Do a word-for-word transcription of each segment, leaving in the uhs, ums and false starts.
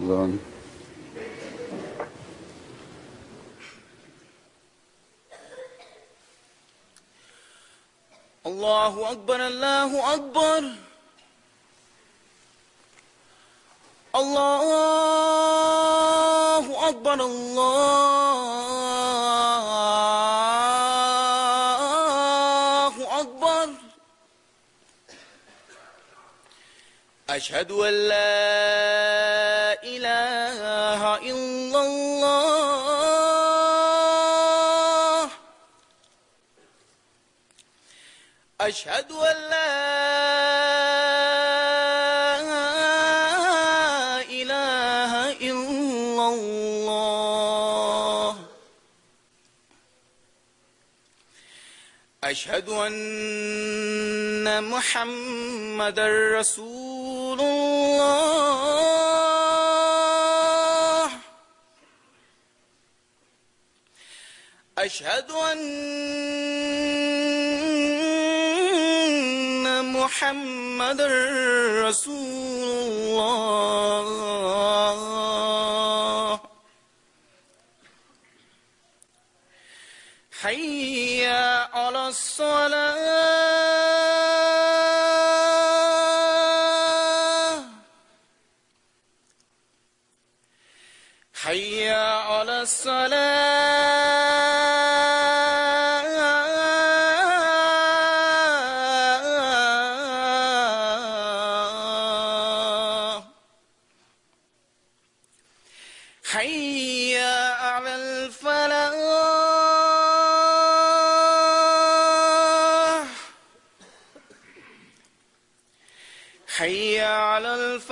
زان. الله أكبر الله أكبر الله أكبر الله أكبر أشهد أن لا إله إلا الله أشهد أن لا إله إلا الله أشهد أن محمدًا رسول الله أشهد أن محمدًا رسول الله حي على الصلاة حي على الصلاة حي على الفلاح حي على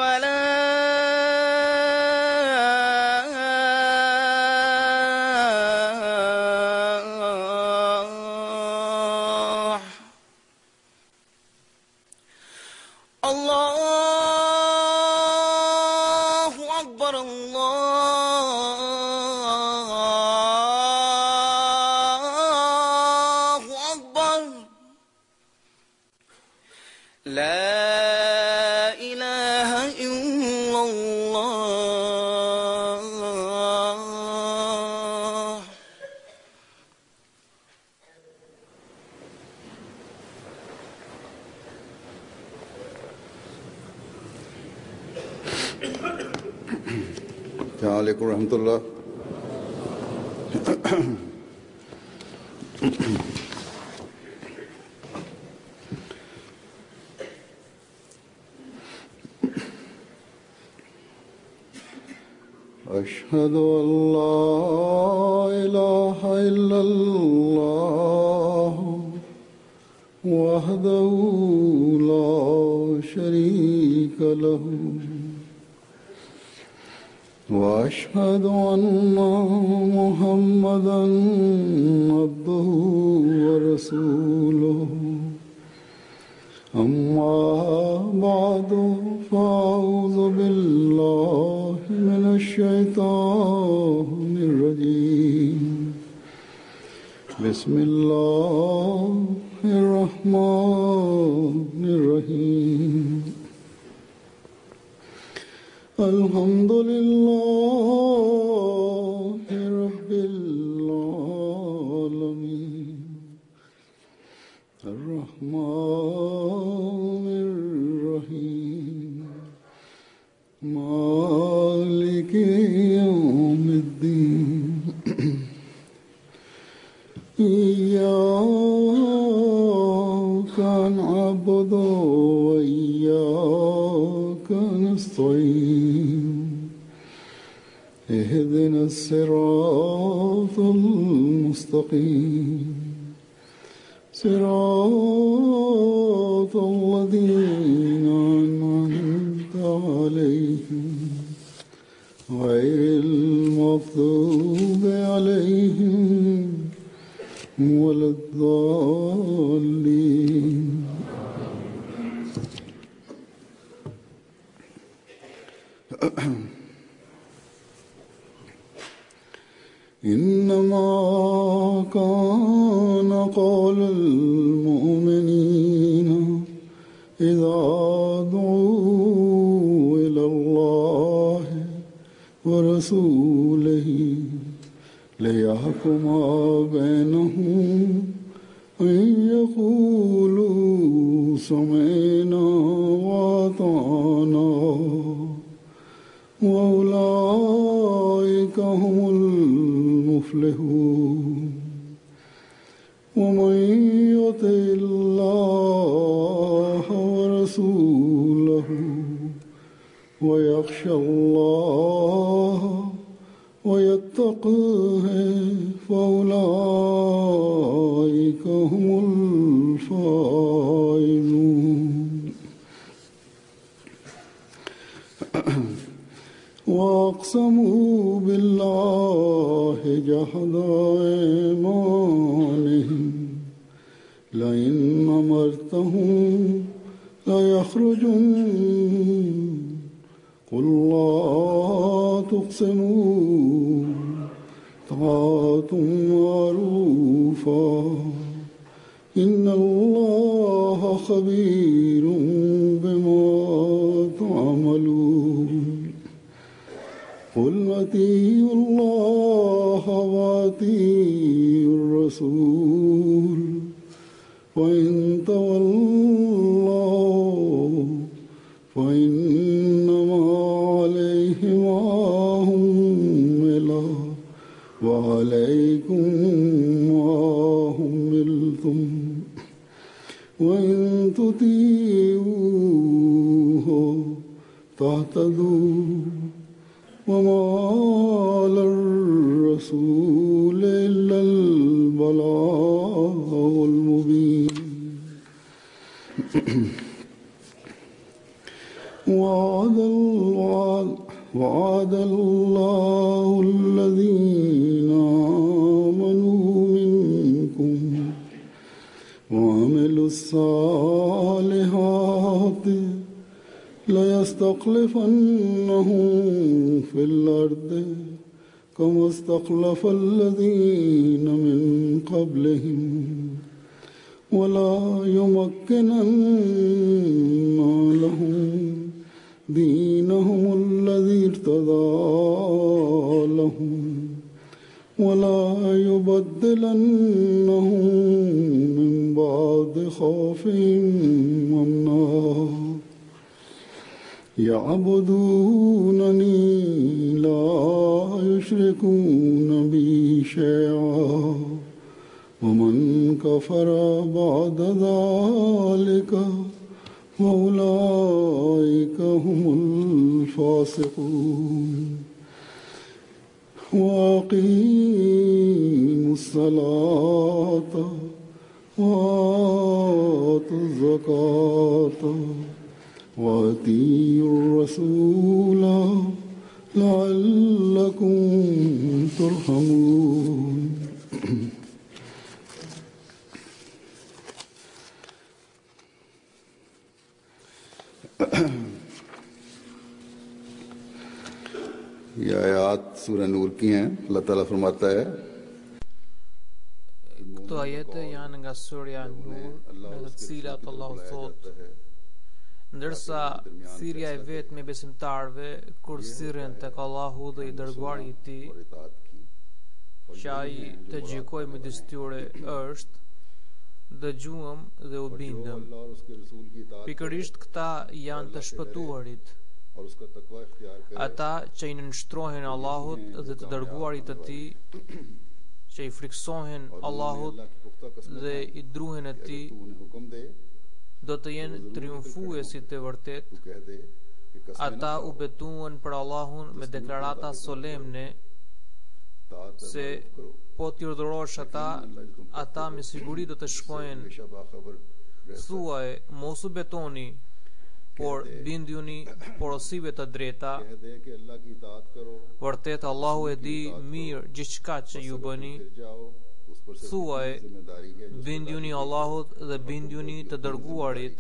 الفلاح الله أكبر الله أكبر لا إله إلا الله السلام عليكم ورحمة الله. أشهد أن لا إله إلا الله وحده لا شريك له وأشهد أن محمدًا عبده ورسوله أما بعد فأعوذ بالله من الشيطان الرجيم بسم الله الرحمن الرحيم الحمد لله رب العالمين الرحمن الرحيم مالك يوم الدين إياك نعبد وإياك نستعين اهدنا الصراط المستقيم صراط الذين أنعمت عليهم غير المغضوب عليهم ولا الضالين. إنما كان قول المؤمنين إذا ورسوله ليحكم بينهم أن يقولوا سمعنا وأطعنا وأولئك هم المفلحون ومن يطع الله ورسوله ويخشى الله ويتقه فأولئك هم الفائزون وأقسموا بالله جهد أيمانهم لئن أمرتهم ليخرجن قل لا تقسموا طاعة معروفة إن الله خبير بما تعملون قل أطيعوا الله وأطيعوا الرسول وإن تولوا فإنما عليه ما حمل وعليكم ما حملتم وإن تطيعوه تهتدوا وما على الرسول إلا البلاغ المبين وعد الله وعد الله الذين آمنوا منكم وعملوا الصالحات ليستخلفنهم في الأرض كما استخلف الذين من قبلهم ولا يمكنن لهم دينهم الذي ارتضى لهم ولا يبدلنهم من بعد خوفهم أمنا يعبدونني لا يشركون بي شيئا ومن كفر بعد ذلك فأولئك هم الفاسقون وأقيموا الصلاة وآتوا الزكاة وأطيعوا الرسول لعلكم ترحمون ये आयत सूरह नूर की हैं। अल्लाह ताला फरमाता है Këto ajete janë nga surja Nur, në të cilat Allahu thotë: ndërsa thirrja e vetë me besimtarve kur sirren tek Allahu dhe i dërguari i tij, që ai të gjykojë midis tyre është, dëgjuam dhe u bindëm. Pikërisht këta janë të shpëtuarit, ata që i nënshtrohen Allahut dhe të dërguarit të tij, që i friksohen Allahut dhe i druhen e tij, do të jenë triumfuesit të vërtet. Ata u betuan për Allahun me deklarata solemne se po t'i urdhërosh ata, ata me siguri do të shkojnë. Thuaj, mos u betoni, por binduni porosive të drejta. Vërtet Allahu e di mirë gjithçka që ju bëni. Thuaj, binduni Allahut dhe binduni të dërguarit.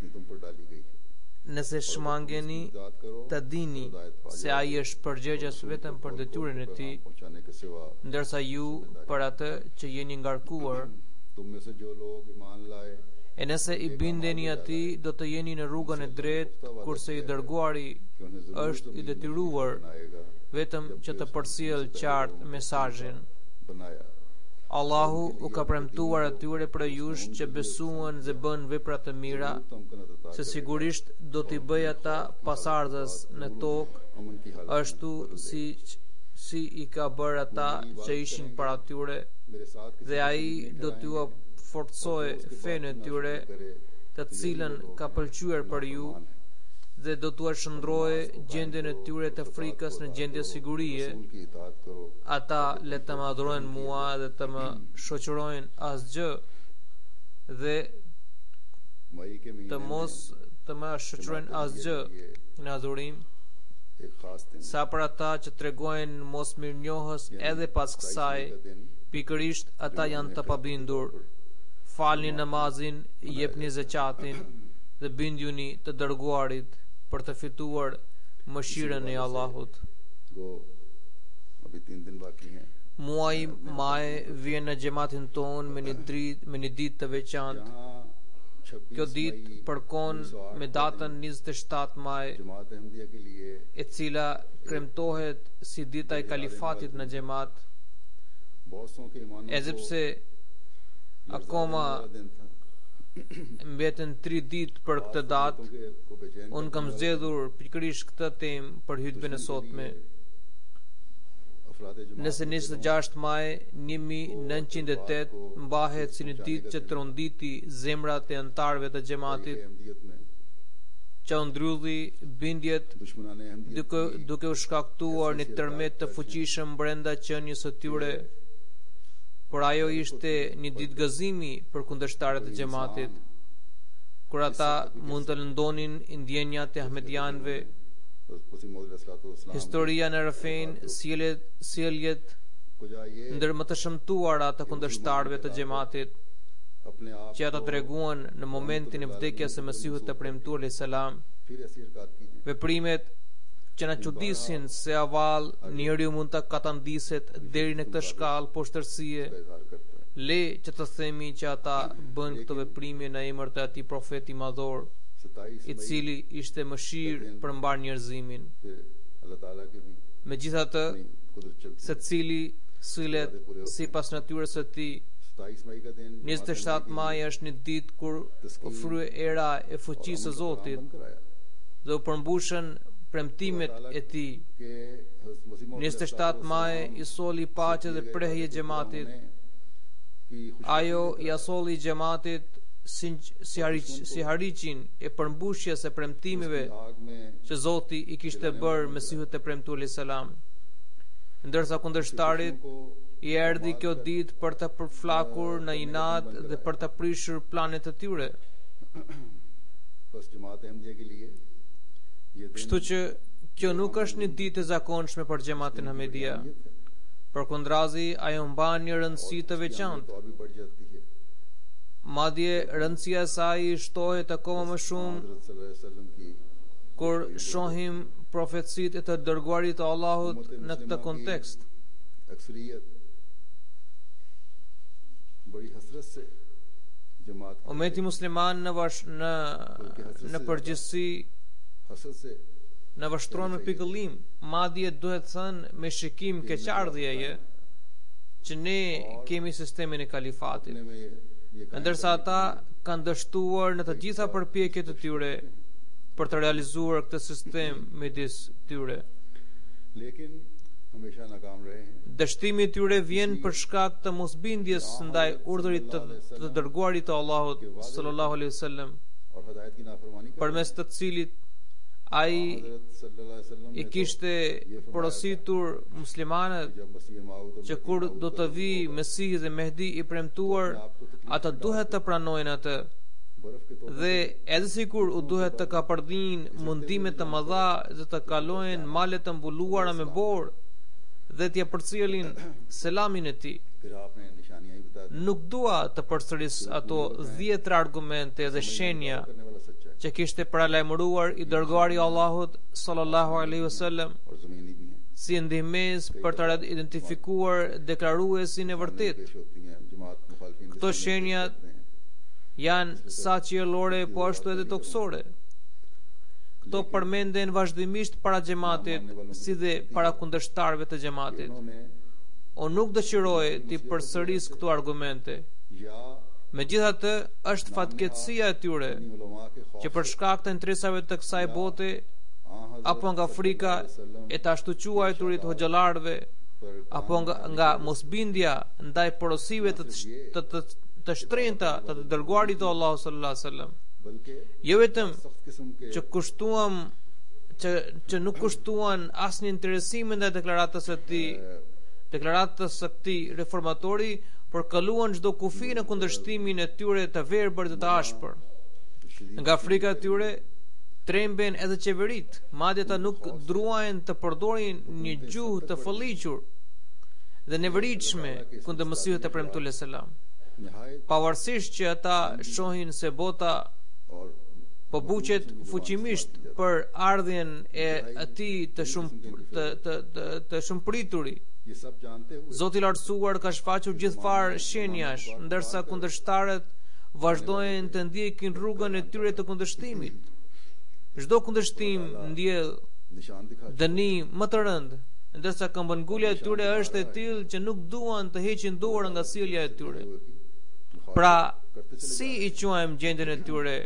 Nëse shmangeni, të dini se ai është përgjegjës vetëm për detyrën e tij, ndërsa ju për atë që jeni ngarkuar. E nëse i bindeni atij, do të jeni në rrugën e drejtë, kurse i dërguari është i detyruar vetëm që të përcjell qartë mesazhin. बनाया Allahu u ka premtuar atyre për jush që besuan dhe bën vepra të mira, se sigurisht do t'i bëj ata pasardhës në tokë, अमन की हालत ashtu si si i ka bërë ata që ishin para tyre, मेरे साथ किसी dhe ai do t'ju forcojë fenë e tyre, të cilën ka pëlqyer për ju, dhe do t'u shndrojë gjendjen e tyre të frikës në gjendje sigurie. रसूल की इताअत करो Ata le të më adhurojnë mua dhe të më shoqërojnë asgjë, dhe मई के të महीने mos të më shoqërojnë asgjë në adhurim. एक खास दिन Sa për ata që tregojnë mos mirënjohës edhe pas kësaj, का दिन pikërisht ata janë të pabindur. Falni namazin, jepni zakatin dhe bindjuni të dërguarit për të fituar mëshirën e Allahut. गो अभी तीन दिन बाकी हैं Muaji maj vjen në xhamatin ton me një dritë me një ditë të veçantë. यहाँ Kjo छब्बीस ditë përkon me datën njëzet e shtatë maj, जमात अहमदिया के लिए e cila kremtohet si dita e kalifatit në xhamat, बहुत सौ के ईमानों edhe pse akoma वाला दिन था mbeten tri ditë për këtë datë. के को बेचैन Unë kam zgjedhur pikërisht këtë temë për hutben e sotme. अफराद जमात Nëse njëzet e gjashtë maj një mijë nëntëqind e tetë mbahet si një ditë që tronditi zemrat e anëtarëve të xhamatit, Ahmadiyyat में që u ndrylli bindjet दुश्मनाने Ahmadiyyat duke, duke u shkaktuar një tërmet të fuqishëm brenda qenies së tyre, por ajo ishte një ditë gëzimi për kundërshtarët e xhamatit, kur ata mund të lëndonin ndjenjat e ahmedianëve. उसी मौजूद अलैहिस्सलाम Historia në rrëfen sjelljet sjelljet को जा ये ndër më të shëmtuara të kundërshtarëve të xhamatit, अपने आप që ata treguan në momentin e vdekjes së Mesihut të premtuar alayhis salam, फिर ऐसी हरकत कीजिए veprimet që na çudisin se avall njeriu mund të katandiset deri në këtë shkallë poshtërsie. का इजहार करता है Le që të themi që ata bën këto veprime në emër të atij profeti madhor, सत्ताईस i मई cili ishte mëshirë për mbar njerëzimin. फिर अल्लाह ताला की भी Megjithatë, अपनी कुदरत चलती है secili sillet sipas natyrës së tij. सत्ताईस मई का दिन njëzet e shtatë maj është një ditë kur u frye era e fuqisë së Zotit dhe u përmbushën premtimet e tij. njëzet e shtatë maj i solli paqe dhe prehje xhamatit. Ajo i asolli xhamatit si si, hariq, si hariqin e përmbushjes së premtimeve që Zoti i kishte bërë Mesihut të premtuar alayhis salam. Ndërsa kundërshtarit i erdhi kjo ditë për të përflakur në inat dhe për të prishur planet të tyre. बस जमात अहमदिया के लिए ये दिन Kështu që kjo nuk është një ditë e zakonshme për xhamatin Ahmedia. Përkundrazi, ajo mban një rëndësi të veçantë. और भी बढ़ जाती है Madje rëndësia e saj shtohet akoma më shumë हजरत सल्लल्लाहु अलैहि वसल्लम की kur shohim profecitë e të dërguarit të Allahut në këtë kontekst. अक्सरियत बड़ी हसरत से जमात को Ummeti musliman në vash, në në përgjithësi हसरत से në vështron me pikëllim, madje duhet thënë me shikim keqardhjeje që ne kemi sistemin e kalifatit, अपने में ये ये कायम ndërsa ata kanë dështuar në të gjitha përpjekjet e tyre për të realizuar këtë sistem midis tyre. लेकिन हमेशा नाकाम रहे हैं Dështimi i tyre vjen për shkak të mosbindjes ndaj urdhërit të, të dërguarit të Allahut sallallahu alaihi wasallam, और हदायत की नाफरमानी कर përmes të cilit ai हजरत सल्लल्लाहु अलैहि वसल्लम i ने तो kishte porositur muslimanët जब मसीह माऊद और që kur do të vi Mesihi dhe Mehdi i premtuar, ata duhet të pranojnë atë, बर्फ के तो dhe edhe sikur u duhet të kapardhin mundime të mëdha dhe të kalojnë male të mbuluara me borë dhe t'ja përcjellin selamin e tij. फिर आपने निशानियां ही बता दी Nuk dua të përsëris ato dhjetra argumente dhe shenja करने वाला सच्चा है që kishte paralajmëruar i dërguari i Allahut sallallahu alaihi wasallam और जमीनी भी हैं si ndihmës për të identifikuar deklaruesin e vërtet. पेश होती हैं जमात मुखालिफिन Këto shenjat janë sa qiellore po ashtu edhe toksore. Këto përmenden vazhdimisht para xhamatit, si dhe para kundërshtarëve të xhamatit. Unë nuk dëshiroj të përsëris këto argumente. Megjithatë, është fatkeqësia e tyre që për shkak të interesave të kësaj bote apo nga frika e të ashtu quajturit hoxhallarëve apo nga, nga mosbindja ndaj porosive të të, të, të shtrenjta të të dërguarit të Allahut sallallahu alaihi wasallam, jo vetëm që kushtuam që, që nuk kushtuan asnjë interesim ndaj deklaratës së tij, deklaratës së këtij reformatori, por kaluan çdo kufi në kundërshtimin e tyre të verbër dhe të ashpër. Nga frika e tyre tremben edhe qeverit, madje ata nuk druajnë të përdorin një gjuhë të fëlliqur dhe neveritshme kundër Mesihut e premtuar selam. Pavarësisht që ata shohin se bota po buqet fuqimisht për ardhjen e atij të shumë të të të, të shumëprituri, Zoti i Lartësuar ka shfaqur gjithfarë shenjash, ndërsa kundërshtarët vazhdojnë të ndjekin rrugën e tyre të kundërshtimit. Çdo kundërshtim ndjell dënim më të rënd, ndërsa këmbëngulja e tyre është e tillë që nuk duan të heqin dorë nga sjellja e tyre. Pra, si i quajmë gjendjen e tyre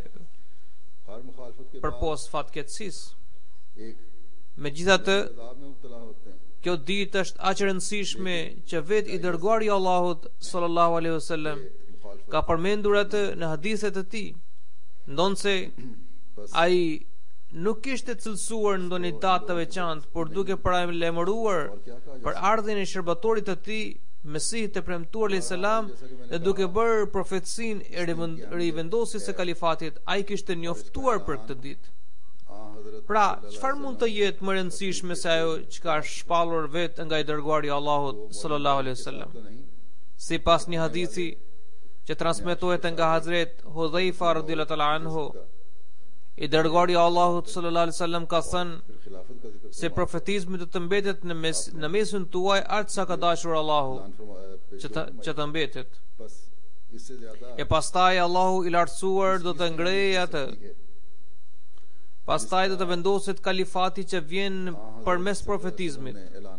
përpos fatkeqësisë? Megjithatë, kjo ditë është aq e rëndësishme që vetë i dërguari i Allahut sallallahu alaihi wasallam ka përmendur atë në hadithet e tij, ndonse ai nuk kishte cilësuar ndonjë datë të veçantë, por duke paralajmëruar për ardhjen e shërbatorit të tij, Mesihit e premtuar alayhis salam, dhe duke bërë profecinë e rivendosjes së kalifatit, ai kishte njoftuar për këtë ditë. Pra, çfarë mund të jetë më rëndësishme se ajo që ka shpallur vetë nga i dërguari i Allahut sallallahu alaihi wasallam? Sipas një hadithi që transmetohet nga Hazret Hudhaifa radhiyallahu ta'ala anhu, i dërguari i Allahut sallallahu alaihi wasallam ka thënë se profetizmi do të mbetet në mes në mesin tuaj aq sa ka dashur Allahu që të, që të mbetet. E pastaj Allahu i Lartësuar do të ngrejë atë. Pastaj do të vendoset kalifati që vjen përmes profetizmit,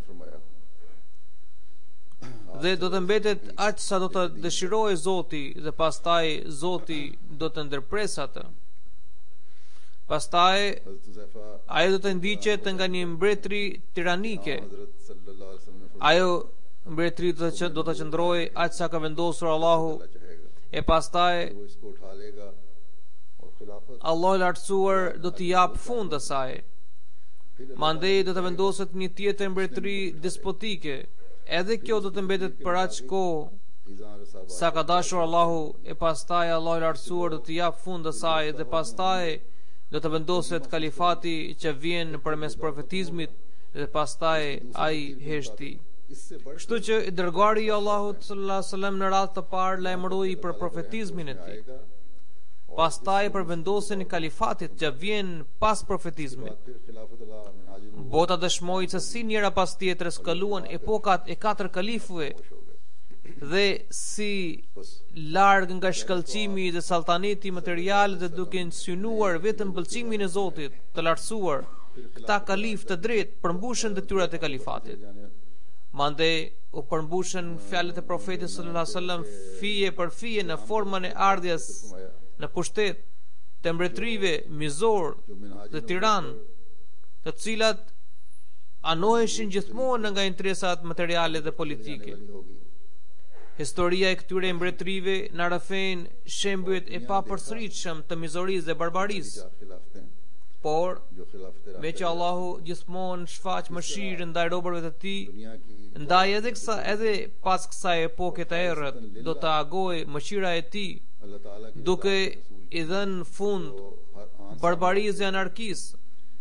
dhe do të mbetet aq sa do të dëshirojë Zoti, dhe pastaj Zoti do të ndërpresë atë. Pastaj ajo do të ndiqet nga një mbretëri tiranike. Ajo mbretëri do të do të qëndrojë aq sa ka vendosur Allahu, e pastaj Allahu i Lartësuar do t'i jap fund asaj. Mandej do të vendoset një tjetër mbretëri despotike. Edhe kjo do të mbetet për aq kohë sa ka dashur Allahu, e pastaj Allahu i Lartësuar do t'i jap fund asaj, dhe pastaj do të vendoset kalifati që vjen përmes profetizmit, dhe pastaj ai heshti. Kështu që i dërguari i Allahut sallallahu alaihi wasallam në radhë të parë lajmëroi për profetizmin e tij. Pastaj për vendosjen e kalifatit që vjen pas profetizmit. Bota dëshmoi se si njëra pas tjetrës kaluan epokat e katër kalifëve, dhe si larg nga shkallëqimi dhe saltaneti material, dhe duke synuar vetëm pëlqimin e Zotit të Lartësuar, këta kalif të drejtë përmbushën detyrat e kalifatit. Mandej u përmbushën fjalët e profetit sallallahu alaihi wasallam fije për fije në formën e ardhjes në pushtet të mbretërive mizor dhe tiran, të cilat anoheshin gjithmonë nga interesat materiale dhe politike. Historia e këtyre mbretërive na rrëfen shembujet e papërsëritshëm të mizorisë dhe barbarisë. Por me që Allahu gjithmonë shfaq mëshirë ndaj robërve të tij, ndaj edhe kësa edhe pas kësaj epoke të errët, do të agojë mëshira e tij, duke i dhënë fund barbarisë dhe anarkisë,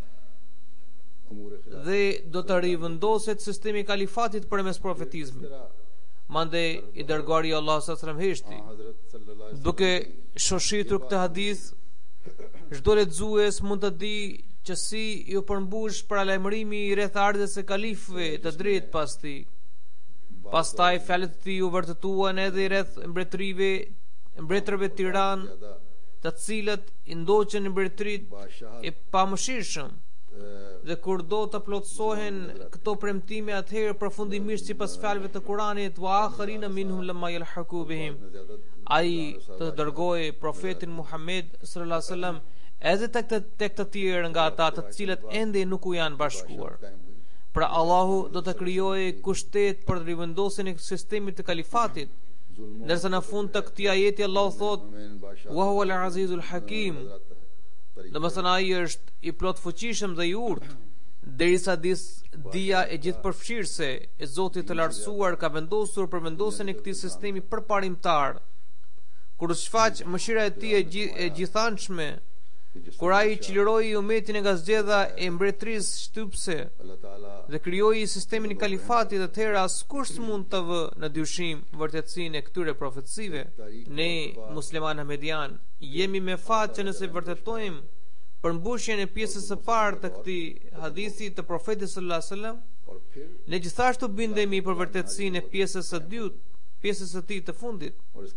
dhe do të rivendoset sistemi i kalifatit përmes profetizmit. Mandej i dërguari i Allahut sallallahu alaihi wasallam heshti, duke shoshitur këtë hadith, çdo lexues mund të di që si ju përmbush paralajmërimi i rreth ardhes së kalifëve të drejtë pas tij. Pastaj fjalët e tij u vërtetuan edhe rreth mbretërive, mbretërve tiran, të cilët i ndoqën në mbretërit e pamëshirshëm. Dhe kur do të plotësohen këto premtime, atëherë përfundimisht sipas fjalëve të Kuranit, wa akharina minhum lamma yalhaqu bihim, ai të dërgoi profetin Muhammed sallallahu alaihi wasallam edhe tek të tek të tjerë nga ata të cilët ende nuk u janë bashkuar. Pra Allahu do të krijojë kushtet për rivendosjen e sistemit të kalifatit. Ndërsa në fund të këtij ajeti Allahu thot: "Wa huwa al-azizul hakim", domethënë ai është i plot fuqishëm dhe i urtë, derisa dis dia e gjithëpërfshirëse e Zotit të lartësuar ka vendosur për vendosjen e këtij sistemi përparimtar, kur u shfaq mëshira e tij e, gjith, e gjithanshme, kur ai çliroi umetin nga zgjedha e mbretërisë shtypse dhe krijoi sistemin e kalifatit, atëherë askush s'mund të vë në dyshim vërtetësinë e këtyre profecive. Ne muslimanë median jemi me fat që nëse vërtetojmë përmbushjen e pjesës së parë të këtij hadithi të profetit sallallahu alajhi wasallam, ne gjithashtu bindemi për vërtetësinë e pjesës së dytë, pjesës së tij të fundit.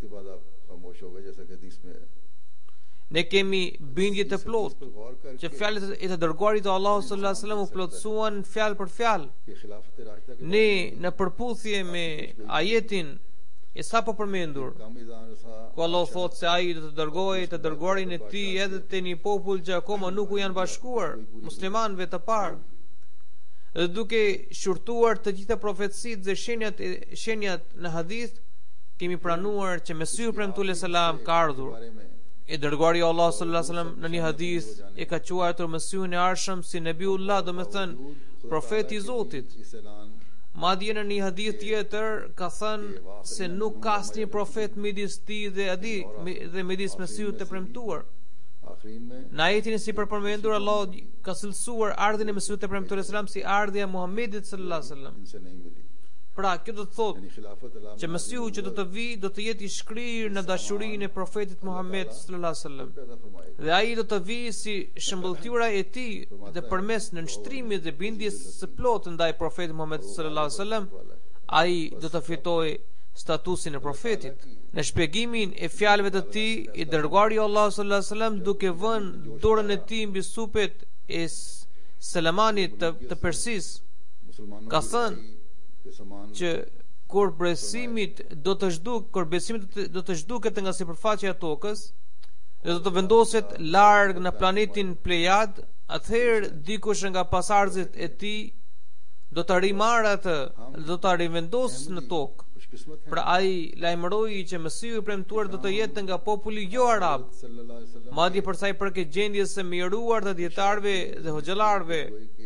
Ne kemi bindje të plotë që fjalët e të dërguarit të Allahut sallallahu alajhi wasallam u plotësuan fjalë për fjalë. Ne në përputhje me ajetin e sapo përmendur, ku Allah thot se ai do të dërgojë të dërguarin e tij edhe te një popull që akoma nuk u janë bashkuar, muslimanëve të parë. Dhe duke shurtuar të gjitha profecitë dhe shenjat shenjat në hadith, kemi pranuar që Mesihu premtues selam ka ardhur. E dërguari i Allahut sallallahu alajhi wasallam në një hadith e ka quajtur Mesihun e Arshëm si Nebiullah, do të thënë profeti i Zotit. Madje në një hadith tjetër ka thënë se nuk ka asnjë profet midis tij dhe adi dhe midis Mesihut të premtuar. Në ajetin si përpërmendur, Allah ka cilësuar ardhin e Mesihut të premtuar selam si ardhja e Muhamedit sallallahu alajhi wasallam. Pra, kjo do të thotë që Mesihu që do të vi do të jetë i shkrirë në dashurinë e profetit Muhammed sallallahu alajhi wasallam. Dhe ai do të vi si shëmbëlltyra e tij dhe përmes nënshtrimit dhe bindjes së plotë ndaj profetit Muhammed sallallahu alajhi wasallam, ai do të fitojë statusin e profetit. Në shpjegimin e fjalëve të tij, i dërguari i Allahut sallallahu alajhi wasallam, duke vënë dorën e tij mbi supet e Selamanit të, të Persisë, ka thënë që kur besimit do të zhduk, kur besimit do të zhduket nga sipërfaqja e tokës dhe do të vendoset larg në planetin Plejad, atëherë dikush nga pasardhësit e tij do të rimarrë atë, do ta rivendosë në tokë. Pra ai lajmëroi që Mesihu i premtuar do të jetë nga populli jo arab. Madje për sa i përket gjendjes së miruar të dietarëve dhe hoxhallarëve,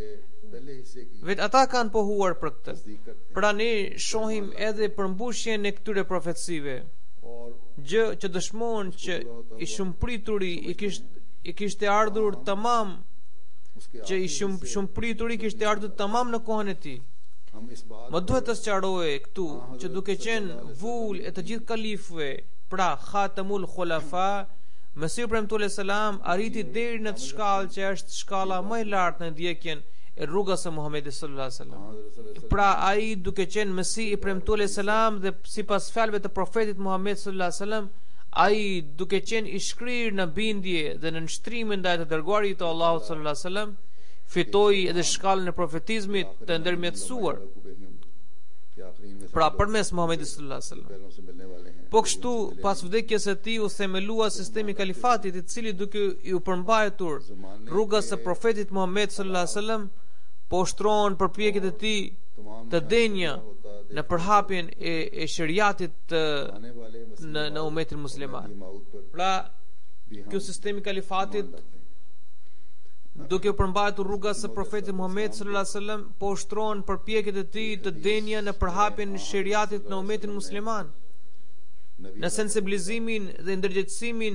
vetë ata kanë pohuar për këtë. Pra ne shohim edhe përmbushjen e këtyre profecive, gjë që dëshmon që i shumprituri i kishte i kishte ardhur tamam, që i shumë shumprituri kishte ardhur tamam në kohën e tij. Më duhet të sqarohej këtu që duke qenë vull e të gjithë kalifëve, pra Khatamul Khulafa, Mesihu premtues selam arriti deri në të shkallë që është shkalla më e lartë në ndjekjen e rrugës së Muhamedit sallallahu alaihi wasallam. Pra ai duke qenë Mesihi i premtues selam dhe sipas fjalëve të profetit Muhammed sallallahu alaihi wasallam, ai duke qenë i shkrirë në bindje dhe në nshtrimin ndaj të dërguarit të Allahut sallallahu alaihi wasallam, fitoi edhe shkallën e profetizmit të ndërmjetësuar, pra përmes Muhamedit sallallahu alaihi wasallam. Po kështu, pas vdekjes së tij u themelua sistemi i kalifatit, i cili duke i u përmbajtur rrugës së profetit Muhammed sallallahu alaihi wasallam, po ushtron përpjekjet e tij të denja në përhapjen e, e shariatit të, në në umetin musliman. Pra, ky sistemi i kalifatit duke u përmbajtur rrugës së profetit Muhammed sallallahu alaihi wasallam, po ushtron përpjekjet e tij të denja në përhapjen e shariatit në umetin musliman, në sensibilizimin dhe ndërgjegjësimin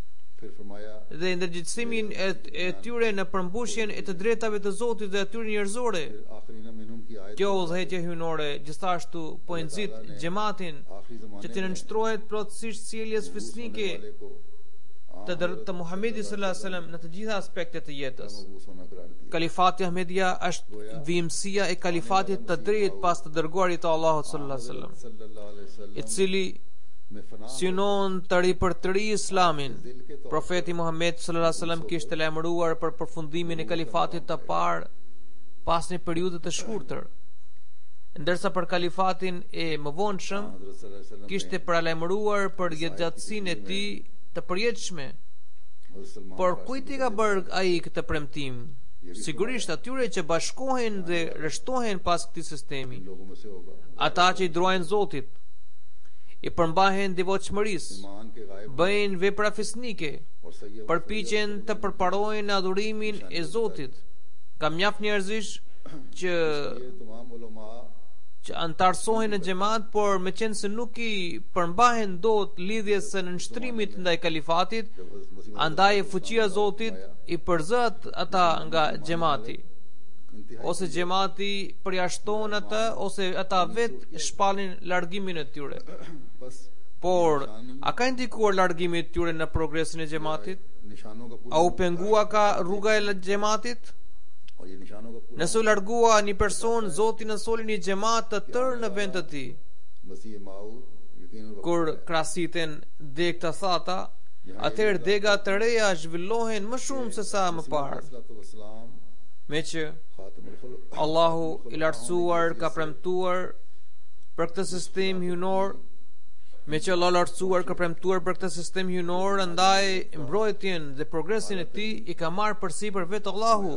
dhe ndërgjegjësimin e, e tyre në përmbushjen e të drejtave të Zotit dhe atyre njerëzore. Kjo udhëheqje hyjnore gjithashtu po e nxit xhamatin që të nënshtrohet plotësisht sjelljes fisnike të, të Muhamedit sallallahu alaihi wasallam në të gjitha aspektet të jetës. Kalifati Ahmedia është vijimësia e kalifatit të drejtë pas të dërguarit të Allahut sallallahu alaihi wasallam, i cili में फना synon të ripërtëri islamin. Profeti Muhammed sallallahu alaihi wasallam kishte lajmëruar për përfundimin e kalifatit të parë pas një periudhe të shkurtër, ndërsa për kalifatin e mëvonshëm हज़रत सल्लल्लाहु अलैहि वसल्लम kishte paralajmëruar për jetëgjatësinë e tij të përjetshme. हज़रत Salman Por kujt i ka bërë ai këtë premtim? Sigurisht atyre që bashkohen dhe rreshtohen pas këtij sistemi. लोगों में से होगा Ata që i druajnë Zotit, i përmbahen devotshmërisë, ईमान के गायब bëjnë vepra fisnike, और Syed përpiqen të përparojnë adhurimin e Zotit. Ka mjaft njerëzish që ये तमाम उलमा që antarësohen në xhamat, por me qenë se nuk i përmbahen dot lidhjes së nënshtrimit ndaj kalifatit, andaj fuqia e Zotit i përzët ata nga xhamati, ose xhamati përjashton ata, ose ata vetë shpallin largimin e tyre. बस Por a ka ndikuar largimi i tyre në progresin e xhamatit? निशानों का A u pengua ka rruga e xhamatit? और ये निशानों का पूरा Nëse u largua një person, Zoti në soli një xhamat të tërë në vend të tij. मसीह माऊद यकीनन Kur krasiten deg të thata, atëherë dega të reja zhvillohen më shumë se sa më parë. वसलाम Me që खातिमुल खुल Allahu i lartësuar ka premtuar për këtë sistem hynor, me që Allah i lartësuar ka premtuar për këtë sistem hynor, andaj mbrojtjen dhe progresin e tij i ka marrë përsipër vetë Allahu.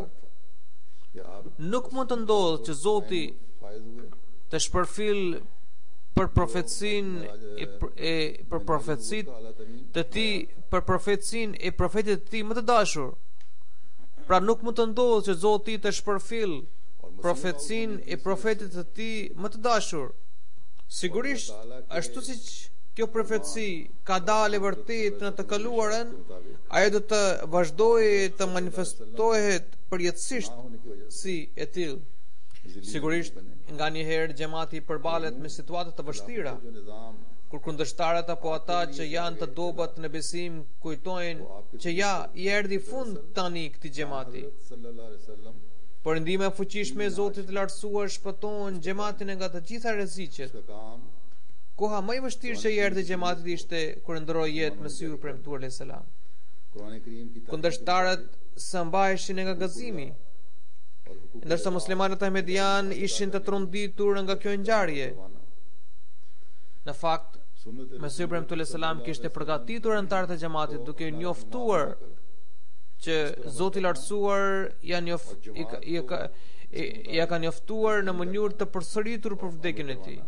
या आप Nuk mund të ndodhë që Zoti फायज हुए të shpërfil për profetsin e, e për profetsit अल्लाह तमीन të ti, për profetsin e profetit të ti më të dashur. Pra nuk mund të ndodhë që Zoti të shpërfil profetsin e profetit të ti më të dashur. Sigurisht, ashtu si që kjo profetsi ka dalë vërtet në të kaluarën, ajo do të vazhdojë të manifestohet përjetësisht si e tillë. Sigurisht, nga një herë xhamati përballet me situata të vështira, जो निजाम kur kundërshtarët apo ata që janë të dobët në besim kujtojnë që ja, i erdhi fund tani këtij xhamati. सल्लल्लाहु अलैहि वसल्लम Por ndihma e fuqishme e Zotit të lartësuar shpëton xhamatin nga të gjitha rreziqet. का काम Koha më e vështirë që i erdhi xhamatit ishte kur ndroi jetë Mesihu premtuar alayhis salam. Quran करीम की Kundërshtarët së mbaheshin nga gëzimi, और हुकूक ndërsa muslimanët ahmedian ishin të tronditur nga kjo ngjarje. Në fakt, सुन्नत Mesihu premtuar alayhis salam kishte përgatitur anëtarët e xhamatit duke i njoftuar që Zoti i lartësuar ja njof i ka i ka i- ja ka njoftuar në mënyrë të përsëritur për vdekjen e tij.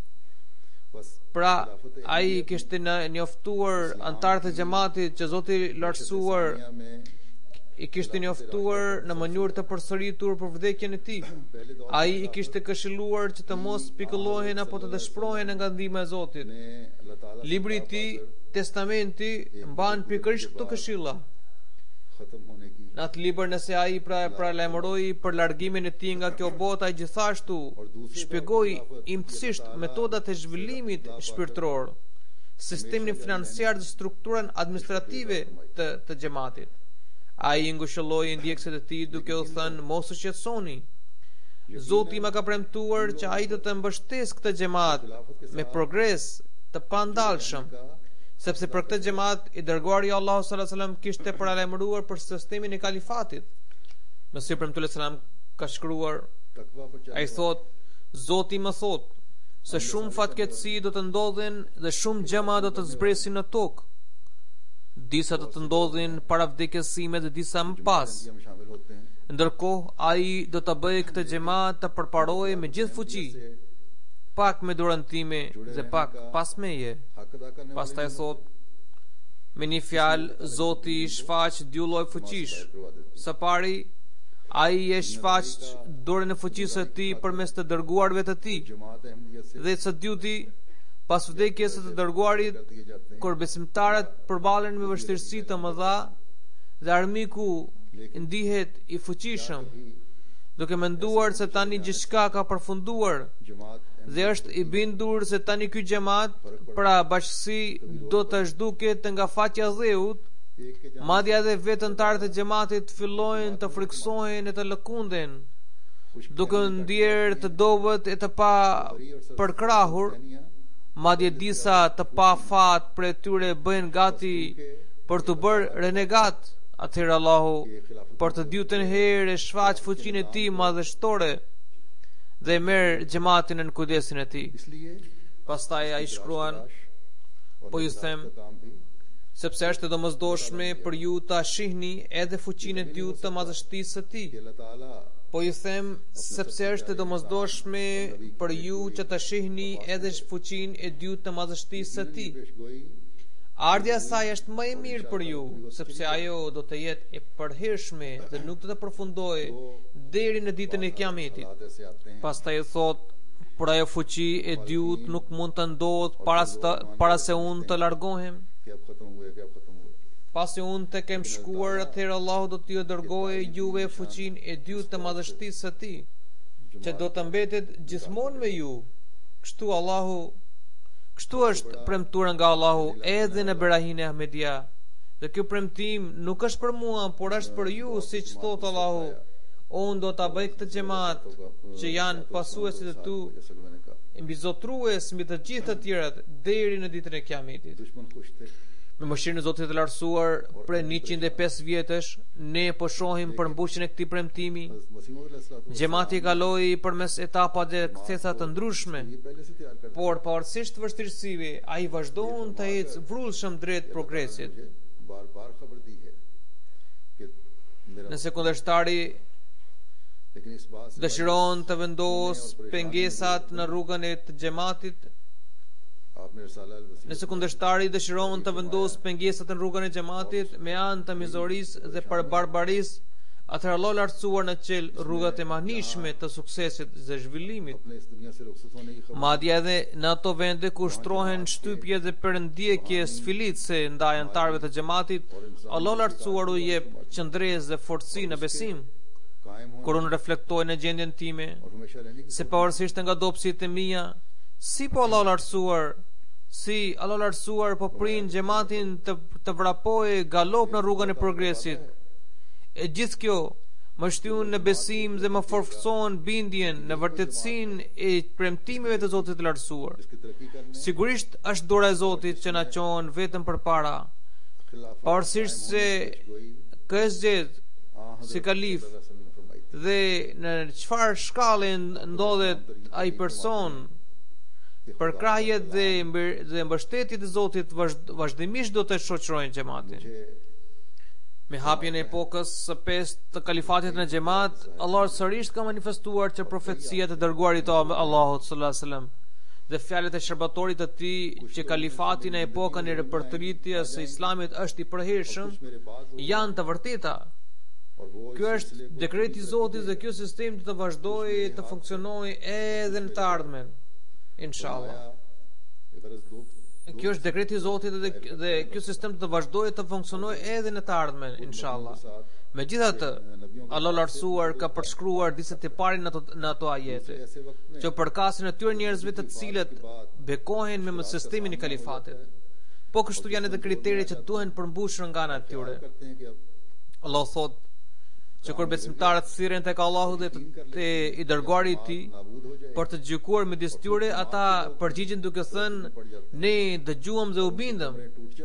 बस Pra, ai kishte në njoftuar antarët e xhamatit që Zoti i lartësuar दुनिया में i kishte njoftuar në mënyrë të përsëritur për vdekjen e tij. पहले दौर Ai i kishte këshilluar që të mos pikëllohen apo të dëshpërohen nga ndihma e Zotit. ने अल्लाह ताला से Libri i tij, Testamenti, mban pikërisht këto këshilla. खत्म होने की Në atë libër, nëse ai pra pra lajmëroi për largimin e tij nga kjo botë, ai gjithashtu shpjegoi imtësisht metodat e zhvillimit shpirtëror, sistemin financiar dhe strukturën administrative të të xhamatit. Ai i ngushëlloi ndjekësit e tij duke u thënë mos u qetësoni. Zoti më ka premtuar që ai do të mbështesë këtë xhamat me progres të pandalshëm, sepse për këtë xhamat i dërguari Allahu sallallahu alaihi wasallam kishte paralajmëruar për sistemin e kalifatit. Mesihu premtuar alaihi salam ka shkruar, तकवा पर चल ai thot, Zoti më thot se shumë fatkeqësi do të ndodhin dhe shumë gjëma do të zbresin në tokë. Disa do të ndodhin para vdekjes sime dhe disa më pas. हम शामिल होते हैं Ndërkohë ai do të bëjë këtë xhamat të përparojë me gjithë fuqi, pak me durantime dhe pak pas meje. हक अदा करने वाले Pastaj thot, me një fjalë Zoti i shfaq dy lloj fuqish. करवा देते Së pari, ai e shfaq dorën e fuqisë së tij përmes të dërguarve të tij. हैं। जमात अहमदियत से Dhe së dyti, pas vdekjes së të dërguarit, दिए जाते हैं kur besimtarët përballen me vështirësi të mëdha dhe armiku ndihet i fuqishëm, duke menduar se tani gjithçka ka përfunduar Jamaat dhe është i bindur se tani ky xhamat, pra bashkësi, do të zhduket nga faqja e dheut. एक के Madje edhe vetë antarët e xhamatit fillojnë të friksohen e të lëkunden, duke ndjerë të dobët e të pa përkrahur, madje disa të pa fat për tyre bëjnë gati për të bërë renegat, atëherë Allahu për të dytën herë e shfaq fuqinë e tij madhështore dhe merr xhamatin në kujdesin e tij. Pastaj ai shkruan, po ju them, sepse është e domosdoshme për ju ta shihni edhe fuqinë e dytë të madhështisë së tij. Po ju them, sepse është e domosdoshme për ju që ta shihni edhe fuqinë e dytë të madhështisë së tij. Ardhja e saj është më e mirë për ju, sepse ajo do të jetë e përhershme dhe nuk do të përfundojë deri në ditën e Kiametit. Pastaj thot, por ajo fuqi e dytë nuk mund të ndodhë para, para se unë të largohem. Pasi unë të kem shkuar, atëherë Allahu do t'ju dërgojë juve fuqinë e dytë të madhështisë së tij, që do të mbetet gjithmonë me ju. Kështu Allahu Kështu është premtuar nga Allahu edhe në Berahin e Ahmedia. Dhe kjo premtim nuk është për mua, por është për ju, siç thot Allahu. Unë do ta bëj këtë xhamat që janë pasuesit e tu, mbizotrues mbi të gjithë të tjerat deri në ditën e Kiametit. Me mëshirën e Zotit të Lartësuar, për njëqind e pesë vjetësh, ne po shohim përmbushjen e këtij premtimi. Xhamati kaloi përmes etapave dhe kthesa të ndryshme, por pavarësisht vështirësive, ai vazhdon të ecë vrullshëm drejt progresit. Nëse kundërshtari dëshiron të vendos pengesat në rrugën e të xhamatit, Nëse kundërshtari dëshiron të vendos pengesat në rrugën e xhamatit me anë të mizorisë dhe për barbarisë, atëherë Allahu lartësuar në qel rrugat e mahnishme të suksesit dhe zhvillimit. Madje edhe në ato vende ku shtrohen shtypje dhe përndjekje sfilitëse ndaj anëtarëve të xhamatit, Allahu lartësuar u jep qëndresë dhe forcë në besim. Kur unë reflektoj në gjendjen time, se pavarësisht nga dobësitë e mia, si po Allahu lartësuar Si Allahu lartësuar po prin xhamatin të, të vrapojë galop në rrugën e progresit. E gjithë kjo më shtyn në besim dhe më forcon bindjen në vërtetësinë e premtimeve të Zotit të Lartësuar. Sigurisht është dora e Zotit që na çon vetëm përpara, pavarësisht se kë është zgjedh si kalif dhe në çfarë shkallë ndodhet ai person. Për krahjet dhe, dhe mbështetjet e Zotit vazhdimisht do të shoqërojnë xhamatin. Me hapjen e epokës së pestë të kalifatit në xhamat, Allah sërish ka manifestuar që profecia të dërguarit të Allahut sallallahu alaihi wasallam dhe fjalët e shërbatorit të tij që kalifati në epokën e ripërtritjes së Islamit është i përhershëm janë të vërteta. Ky është dekreti i Zotit dhe ky sistem do të vazhdojë të funksionojë edhe në të ardhmen. Inshallah. Kjo është dekreti i Zotit dhe, dhe ky sistem të vazhdojë të funksionojë edhe në të ardhmen, inshallah. Megjithatë, Allah lartësuar ka përshkruar disa të parë në ato, në ato ajete, që përkasin atyre njerëzve të cilët bekohen me sistemin e kalifatit. Po kështu janë edhe kriteret që duhen përmbushur nga ana e tyre. Allah thotë që kur besimtarët thirren tek Allahu dhe te i dërguari i tij për të gjykuar midis tyre, ata përgjigjen duke thënë ne dëgjuam dhe u bindëm.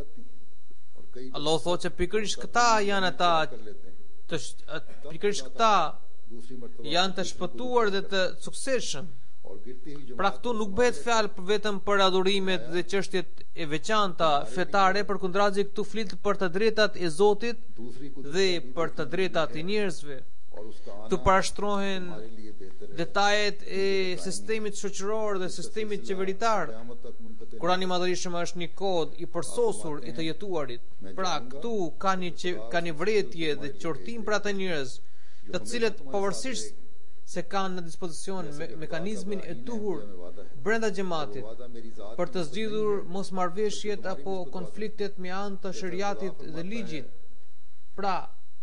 Allah thotë që pikërisht këta janë ata të pikërisht këta janë të shpëtuar dhe të suksesshëm. Pra këtu nuk bëhet fjalë vetëm për adhurimet dhe çështjet e veçanta fetare, përkundrazi këtu flit për të drejtat e Zotit dhe për të drejtat e njerëzve. Këtu parashtrohen detajet e sistemit shoqëror dhe sistemit qeveritar. Kurani i Madhërisht është një kod i përsosur i të jetuarit. Pra këtu ka një ka një vërejtje dhe qortim për ata njerëz, të cilët pavarësisht se kanë në dispozicion me, mekanizmin e duhur brenda xhamatit për të zgjidhur mosmarrveshjet apo konfliktet me anë të shariatit dhe ligjit. Pra,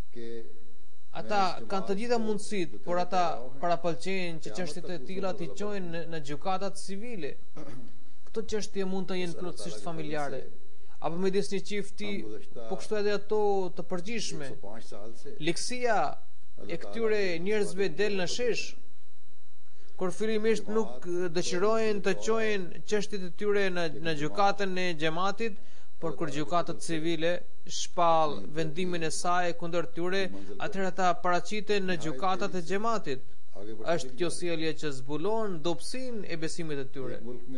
ata kanë të gjitha mundësitë, por ata parapëlqejnë që çështjet e tilla t'i çojnë në, në gjykatat civile. Këto çështje mund të jenë plotësisht familjare, apo midis një çifti, po kështu edhe ato të përgjithshme. Leksia e këtyre njerëzve del në shesh. kur fillimisht nuk dëshirojnë të çojnë çështjet e tyre në në gjykatën e xhamatit, por kur gjykata civile shpall vendimin e saj kundër tyre, atëherë ata paraqiten në gjykatat e xhamatit. Është kjo sjellje që zbulon dobësinë e besimit të tyre.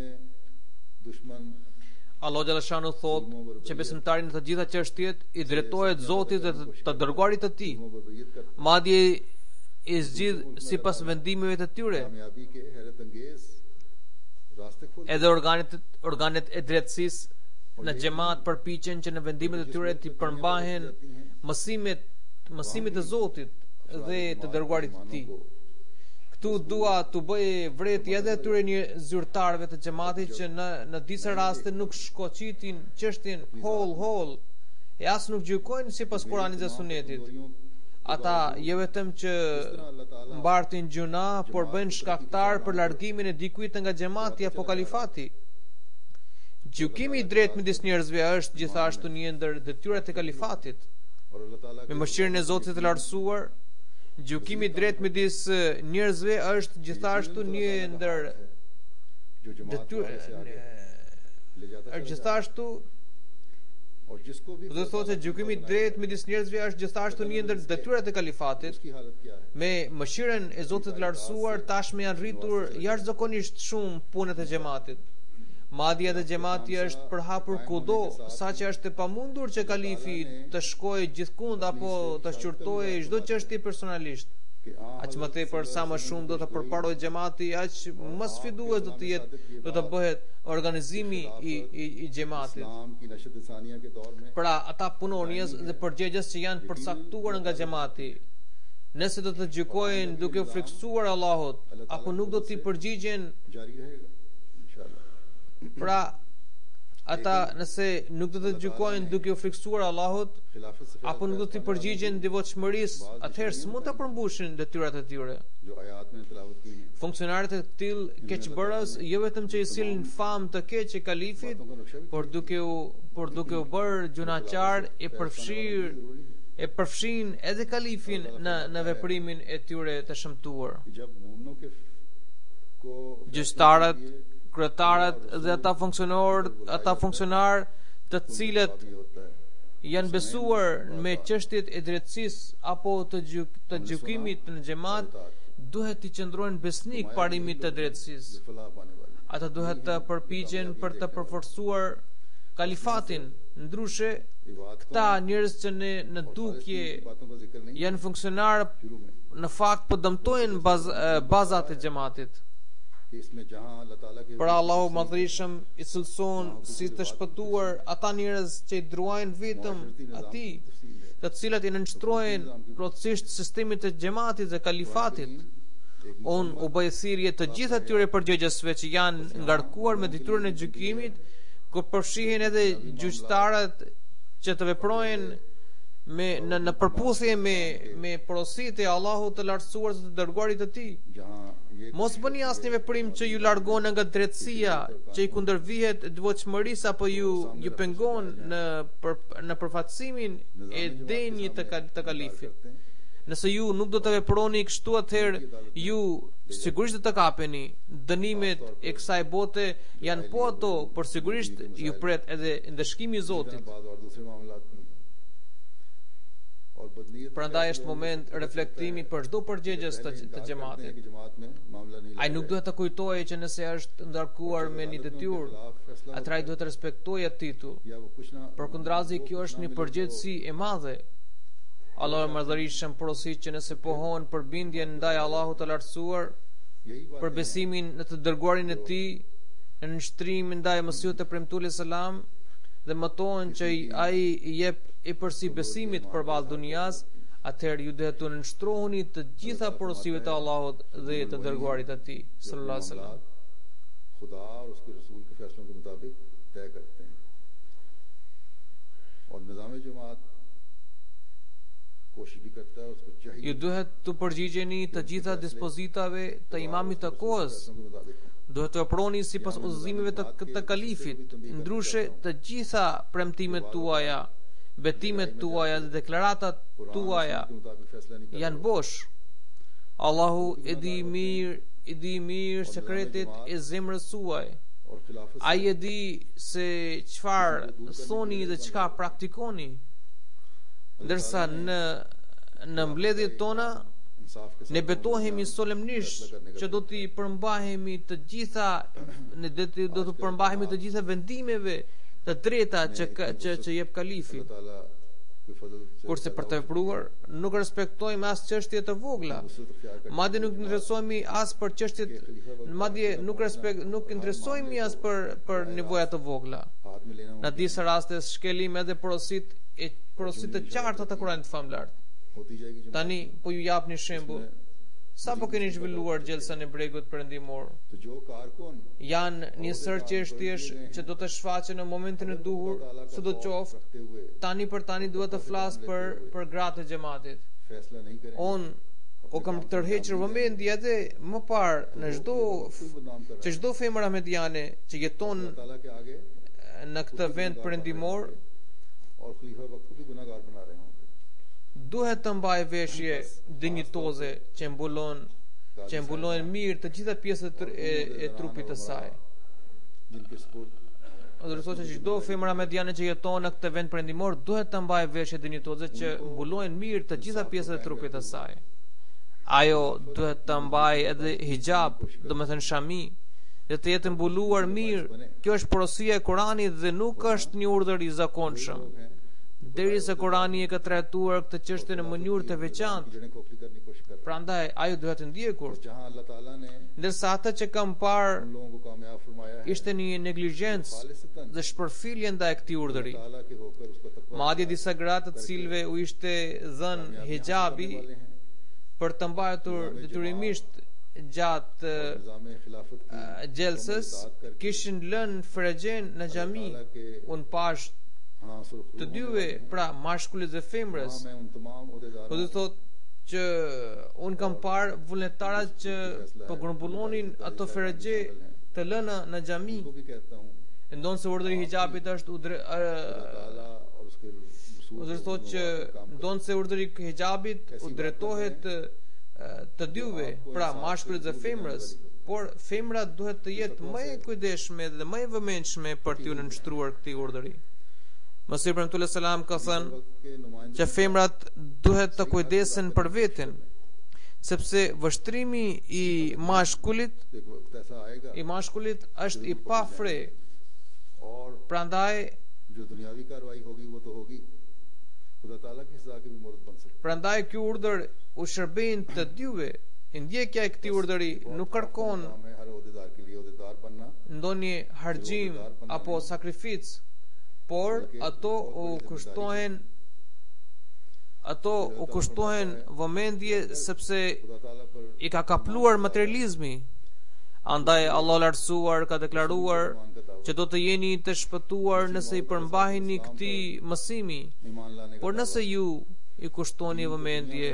Allah Gjaleshanu thot që besimtari në të gjitha çështjet i drejtohet Zotit dhe të dërguarit të tij. Madje i zgjidh sipas vendimeve të tyre. Edhe organet organet e drejtësisë në xhamat përpiqen që në vendimet e tyre të përmbahen mësimet mësimit të Zotit dhe të dërguarit të tij. Këtu dua të bëj vretje edhe atyre një zyrtarëve të xhamatit që në në disa raste nuk shkoqitin çështjen hol hol e as nuk gjykojnë sipas Kuranit dhe Sunetit. Ata jo vetëm që mbartin gjuna, por bëjnë shkaktar për largimin e dikujt nga xhamati apo kalifati. Gjykimi i drejtë midis njerëzve është gjithashtu një ndër detyrat e kalifatit. Me mëshirën e Zotit të lartësuar, gjykimi i drejtë midis njerëzve është gjithashtu një ndër detyrat. Është gjithashtu Do thotë se gjykimi i drejtë midis njerëzve është gjithashtu një ndër detyrat e kalifatit. Me mëshirën e Zotit të lartësuar, tashmë janë rritur jashtëzakonisht shumë punët e xhamatit. Madje edhe xhamati është përhapur kudo, saqë është e pamundur që kalifi të shkojë gjithkund apo të shqyrtojë çdo çështje personalisht. Aq më tepër sa më shumë do të përparojë xhamati, aq më sfidues do të jetë, do të bëhet organizimi i i, i xhamatit. Pra ata punonjës dhe përgjegjës që janë përcaktuar nga xhamati, nëse do të gjykojnë duke u friksuar Allahut, apo nuk do t'i përgjigjen. Pra ata nëse nuk do të gjykojnë duke u friksuar Allahut, apo nuk do t'i përgjigjen devotshmërisë, atëherë s'mund ta përmbushin detyrat e tyre. Funksionarët e tillë keqbërës jo vetëm që i sillin famë të keq e kalifit, por duke u por duke u bërë gjunaqar e përfshir e përfshin edhe kalifin në në veprimin e tyre të shëmtuar. Gjyqtarët, kryetarët dhe ata funksionorë, ata funksionar të cilët janë besuar me çështjet e drejtësisë apo të gjuk, të gjykimit në xhamat, duhet të qëndrojnë besnik parimit të drejtësisë. Ata duhet të përpiqen për të përforcuar kalifatin. Ndryshe, këta njerëz që në, në dukje janë funksionar, në fakt po dëmtojnë baz, bazat e xhamatit. Pra Allahu madhërishëm i cilëson si të shpëtuar ata njerëz që i druajnë vetëm atij, të cilët i nënshtrojnë plotësisht sistemit të xhamatit dhe kalifatit. Unë u bëj thirrje të gjithë atyre përgjegjësve që janë ngarkuar me detyrën e gjykimit, ku përfshihen edhe gjyqtarët që të veprojnë me në, në përputhje me me porositë e Allahut të lartësuar të dërguarit të tij. Mos bëni asnjë veprim që ju largon nga drejtësia, që i kundërvihet devotshmërisë apo ju ju pengon në për, në përfaqësimin e denjit të, të kalifit. Nëse ju nuk do të veproni kështu, atëherë ju sigurisht do të kapeni. Dënimet e kësaj bote janë po ato, por sigurisht ju pret edhe ndëshkimi i Zotit. Prandaj është moment reflektimi për çdo përgjegjës të, të xhamatit. Ai nuk duhet të kujtojë që nëse është ndarkuar me një detyrë, atëherë ai duhet të respektojë atë titull. Përkundrazi, kjo është një përgjegjësi e madhe. Allah e madhërisëm porosit që nëse pohon për bindjen ndaj Allahut të lartësuar, për besimin në të dërguarin e tij, në nështrim ndaj Mesihut të premtuar selam, dhe mëtojnë që ai i jep i përsi besimit përballë dunjas, atëherë ju duhet të nënshtroheni të gjitha porosive të Allahut dhe të dërguarit të tij sallallahu alaihi wasallam. खुदा और उसके रसूल के फैसलों के मुताबिक तय करते हैं और निज़ाम जमात कोशिश भी करता है उसको चाहिए. Ju duhet të përgjigjeni të gjitha dispozitave të imamit të kohës. Duhet të veproni sipas udhëzimeve të, të kalifit. Ndryshe, të gjitha premtimet tuaja, betimet tuaja dhe deklaratat tuaja janë bosh. Allahu e di mirë i di mirë sekretet e zemrës suaj. और खिलाफत से Ai e di se çfarë thoni dhe çka praktikoni. Ndërsa në në mbledhjet tona इंसाफ के ne betohemi solemnisht që do t'i përmbahemi të gjitha ne do të do të përmbahemi të gjitha vendimeve të drejta që ka- që që jep kalifi. अल्लाह ताला के फजल से Kurse për të vepruar nuk respektojmë as çështje të vogla. उससे तो क्या कर Madje nuk interesohemi as për çështjet, madje nuk respekt nuk interesohemi as për për nevoja të vogla. हाथ में लेना Në disa raste shkelim edhe porosit e porosit të qarta të Kuranit famlar. होती जाएगी जो Tani po ju jap një shembull. Sa po keni zhvilluar gjelsën e bregut perëndimor? तो जो कारकुन Janë një sër çështjesh që do të shfaqen në momentin e duhur, sido qoftë. रखते हुए Tani për tani duhet të flas për për gratë e xhamatit. फैसला नहीं करें On o kam tërhequr vëmendje edhe më parë në çdo बदनाम कर që çdo femër ahmediane që jeton अल्लाह ताला के आगे në këtë vend perëndimor और खलीफा वक्त को भी गुनाहगार बना रहे होंगे duhet të mbajë veshje dinjitoze që mbulon që mbulojnë mirë të gjitha pjesët e, tr- e, e trupit të saj. जिनके सपुर्द Do të thotë që çdo femër ahmediane që jeton në këtë vend perëndimor duhet të mbajë veshje dinjitoze që mbulojnë mirë të gjitha pjesët e trupit të saj. Ajo duhet të mbajë edhe hijab, domethënë shami, dhe të jetë mbuluar mirë. Kjo është porosia e Kuranit dhe nuk është një urdhër i zakonshëm. Derisa Kurani e ka trajtuar këtë çështje në mënyrë të veçantë, जड़ें खोखली करने की कोशिश कर रहे prandaj ajo duhet të ndjekur. हैं जहां अल्लाह ताला ने Ndërsa ata që kam parë उन लोगों को कामयाब फरमाया है ishte një neglizhencë खालिसतन dhe shpërfilje ndaj këtij urdhëri. ताला के होकर उसको तकवा Madje disa gratë të cilëve u ishte dhënë hijabi वाले हैं për të mbajtur detyrimisht gjatë निजाम खिलाफत की uh, gjelsës kishin lënë frexhen në xhami. Un pash हाँ सुर्ख të dyve, pra mashkullit dhe femrës. मैं उन तमाम Po ओहदेदारों të thotë që un kam parë vullnetarat që po grumbullonin ato frexhe të lëna në xhami. को भी कहता हूँ Ndonë se urdhri i hijabit është udhre, ताला और उसके रसूल uh, udhër thotë që ndonë se urdhri i hijabit u drejtohet uh, të dyve, pra mashkullit dhe femrës, por femra duhet të jetë më e kujdesshme dhe më e vëmendshme për t'u nënshtruar këtij urdhri. Mesih premtues selam ka thënë के नुमाइंदे që femrat duhet të kujdesen për veten, sepse vështrimi i mashkullit एक वक्त ऐसा आएगा i mashkullit është i pafre. और Prandaj जो दुनियावी कार्रवाई होगी वो तो होगी खुदा ताला की सजा की भी मोहरत बन सकती prandaj ky urdhër u shërben të dyve. Ndjekja e këtij urdhëri nuk kërkon है हमें हर ओहदेदार के लिए ओहदेदार बनना ndonjë harxhim apo sakrificë, por ato u kushtohen ato u kushtohen vëmendje sepse खुदा ताला पर i ka kapluar materializmi. Andaj Allah lartësuar ka deklaruar që do të jeni të shpëtuar nëse i përmbaheni këtij mësimi, ईमान लाने का por nëse ju i kushtoni vëmendje,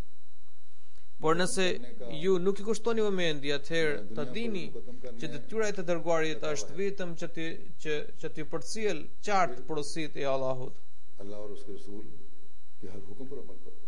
por nëse ju nuk i kushtoni vëmendje, atëherë të dini që detyra e të dërguarit është vetëm që ti që që ti përcjell qartë porositë e Allahut. अल्लाह और उसके रसूल के हर हुक्म पर अमल करो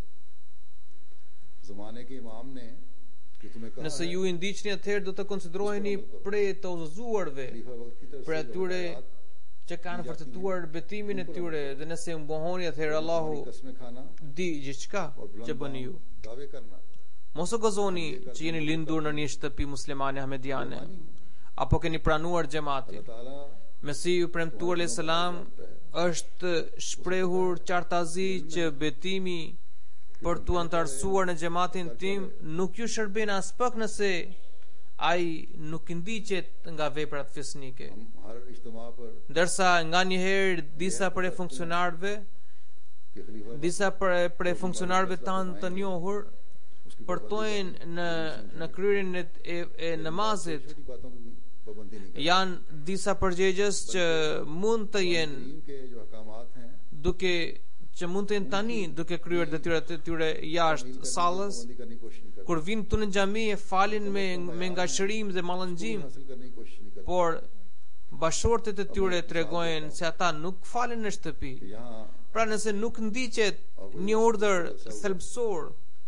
जमाने के इमाम ने कि तुम्हें कहा Nëse ju i ndiqni, atëherë do të konsideroheni prej të udhëzuarve, खलीफा वक्त की तरफ për से जो atyre हदायत, që kanë vërtetuar betimin e tyre, dhe nëse u mbohoni, atëherë Allahu कस्में खाना di gjithçka और që बुलंद bëni ju. दावे करना Mos u gëzoni që jeni lindur në një shtëpi muslimane ahmediane apo keni pranuar xhamatin. ताला Mesihu premtuar alayhis salam është shprehur qartazi që betimi për tu antarësuar në xhamatin tim nuk ju shërben as pak nëse ai nuk i ndiqet nga veprat fesnike. हम हर इज्तिमा पर Ndërsa nga një herë disa prej funksionarëve, कि खलीफा disa prej prej funksionarëve tanë të njohur उसकी përtojnë në në kryerjen e, e, e namazit. छोटी बातों की भी पाबंदी नहीं करते Janë disa përgjegjës që mund të jenë दीन के जो अहकामात हैं duke që mund të jenë tani duke kryer detyrat e tyre jashtë sallës, पाबंदी करने की कोशिश नहीं करते kur vinë këtu në xhami e falin me me ngashërim dhe mallëngjim, हासिल करने की कोशिश नहीं करते por bashortet e tyre tregojnë se ata nuk falen në shtëpi. यहाँ Pra nëse nuk ndiqet një urdhër thelbësor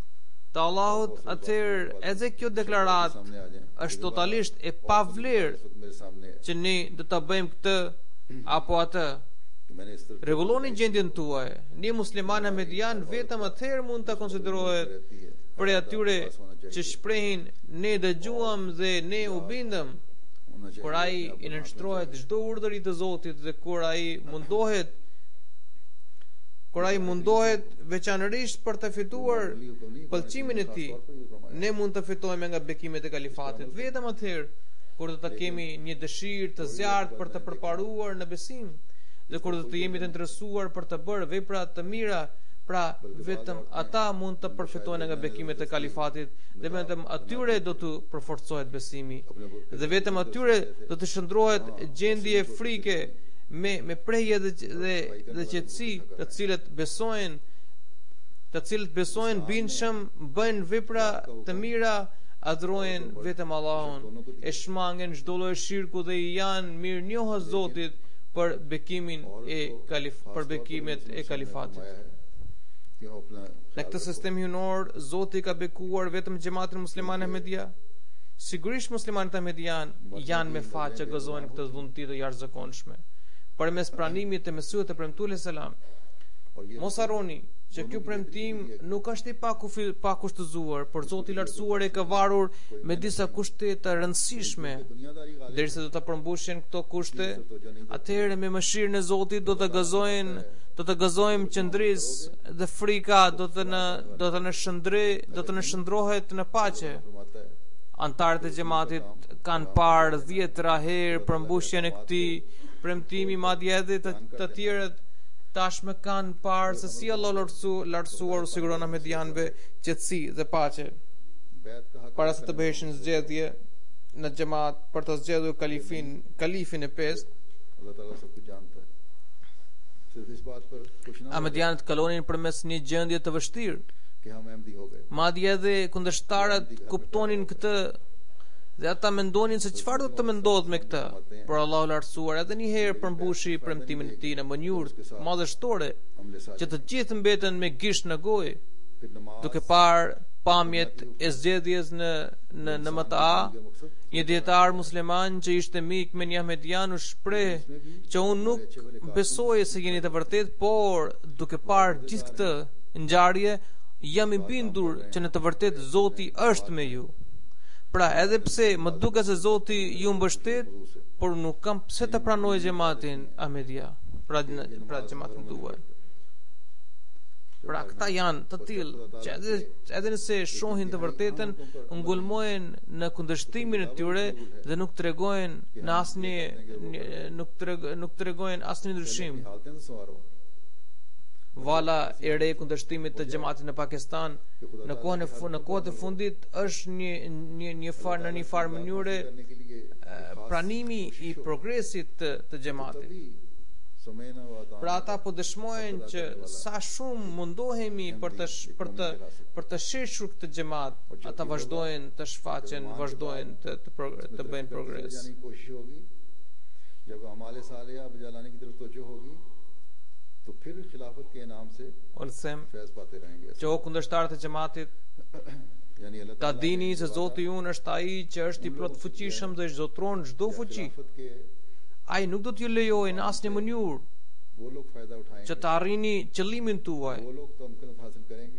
të Allahut, atëherë edhe kjo deklarat सामने आ जाए është totalisht e pavlerë इस वक्त मेरे सामने है që ne do ta bëjmë këtë apo atë. कि मैंने इस तरह Rregulloni gjendjen tuaj. Ne muslimanë median vetëm atëherë mund ta konsiderohet रहती है për atyre që shprehin ne dëgjuam dhe ne u bindëm. होना चाहिए Kur ai i nënshtrohet çdo urdhër i të Zotit dhe kur ai mundohet kur ai mundohet veçanërisht për të fituar pëlqimin e tij, ne mund të fitojmë nga bekimet e kalifatit vetëm atëherë kur do të kemi një dëshirë të zjarrt për të përparuar në besim dhe kur do të jemi të interesuar për të bërë vepra të mira. Pra vetëm ata mund të përfitojnë nga bekimet e kalifatit dhe vetëm atyre do të përforcohet besimi dhe vetëm atyre do të shndrohet gjendje frike me me prehje dhe dhe, dhe qetësi, të cilët besojnë të cilët besojnë bindshëm, bëjnë vepra të mira, adhurojnë vetëm Allahun, e shmangen çdo lloj shirku dhe i janë mirënjohës Zotit për bekimin e kalif për bekimet e kalifatit. Në këtë sistem hynor, Zoti ka bekuar vetëm xhamatin musliman Ahmedia. Sigurisht muslimanët Ahmedian janë me fat që gëzojnë këtë dhunti të jashtëzakonshme përmes pranimit të Mesihut të premtuar selam. Mos harroni që ky premtim nuk është i pakushtëzuar, por Zoti i lartësuar e ka varur me disa kushte të rëndësishme. Derisa do të përmbushin këto kushte, atëherë me mëshirën e Zotit do të gëzojnë do të gëzojmë qëndris dhe frika do të në do të në shëndri do të në shëndrohet në paqe. Antarët e xhamatit kanë parë dhjetra herë përmbushjen e këtij premtimi, madje edhe të, të tjerët tashmë kanë parë se si Allah lartësuar u siguron Ahmedianëve qetësi dhe paqe. Para se të bëheshin zgjedhje në xhamat për të zgjedhur kalifin kalifin e pestë, अल्लाह ताला सब कुछ जानता है सिर्फ इस बात पर खुश ना Ahmedianët kalonin përmes një gjendje të vështirë. कि हम अहमदी हो गए Madje edhe kundërshtarët kuptonin këtë dhe ata mendonin se çfarë do të mendohet me këtë. Por Allahu lartësuar edhe një herë përmbushi premtimin e tij në mënyrë madhështore që të gjithë mbeten me gisht në gojë, फिर नमाज duke parë pamjet e zgjedhjes në në në M T A. Një dietar musliman që ishte mik me një Ahmedian u shpreh që unë nuk besoj se jeni të vërtet, por duke parë gjithë këtë ngjarje jam i bindur që në të vërtet Zoti është me ju. Pra edhe pse më duket se Zoti ju mbështet, por nuk kam pse të pranoj xhamatin Ahmedia, pra pra xhamatin tuaj. Pra këta janë të tillë që edhe, edhe nëse shohin të vërtetën, ngulmohen në kundërshtimin e tyre dhe nuk tregojnë në asnjë nuk tregojnë nuk tregojnë asnjë ndryshim. हालतें से सवार हो Vala e re kundërshtimit të xhamatit në Pakistan në kohën e në kohët e fundit është një një një far në një farë mënyre करने के लिए pranimi i progresit të, të xhamatit. Sumaina व अता Pra ata po dëshmojnë që sa shumë mundohemi për të sh- për të për të sheshur këtë xhamat, ata vazhdojnë të shfaqen, vazhdojnë të të, progr- të bëjnë progres. जाने की कोशिश होगी जब अमाल सालिया बजा लाने की तरफ तवज्जो होगी तो फिर खिलाफत के इनाम से Unë them फैज पाते रहेंगे që o kundërshtarët e xhamatit यानी अल्लाह ta ताला dini se Zoti junë është ai që është i plot fuqishëm dhe zotron çdo fuqi. खिलाफत के Ai nuk do t'ju lejojë në asnjë mënyrë वो लोग फायदा उठाएंगे që të arrini qëllimin tuaj. वो लोग तमकिनत हासिल करेंगे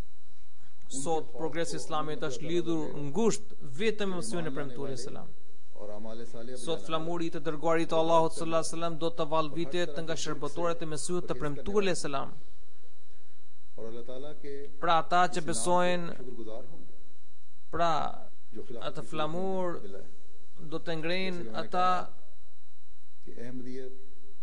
Sot progresi islamit është lidhur ngushtë vetëm me mësimin e premtuarit selam. और अमाल सालिया Sot flamuri i të dërguarit të Allahut sallallahu alaihi wasallam do të vallvitet nga shërbëtorët e Mesihut të premtuarit selam. और अल्लाह ताला के Pra ata që besojnë, शुक्रगुजार होंगे pra जो खिलाफत atë की flamur दिलाए do të ngrejnë ata कि अहमदियत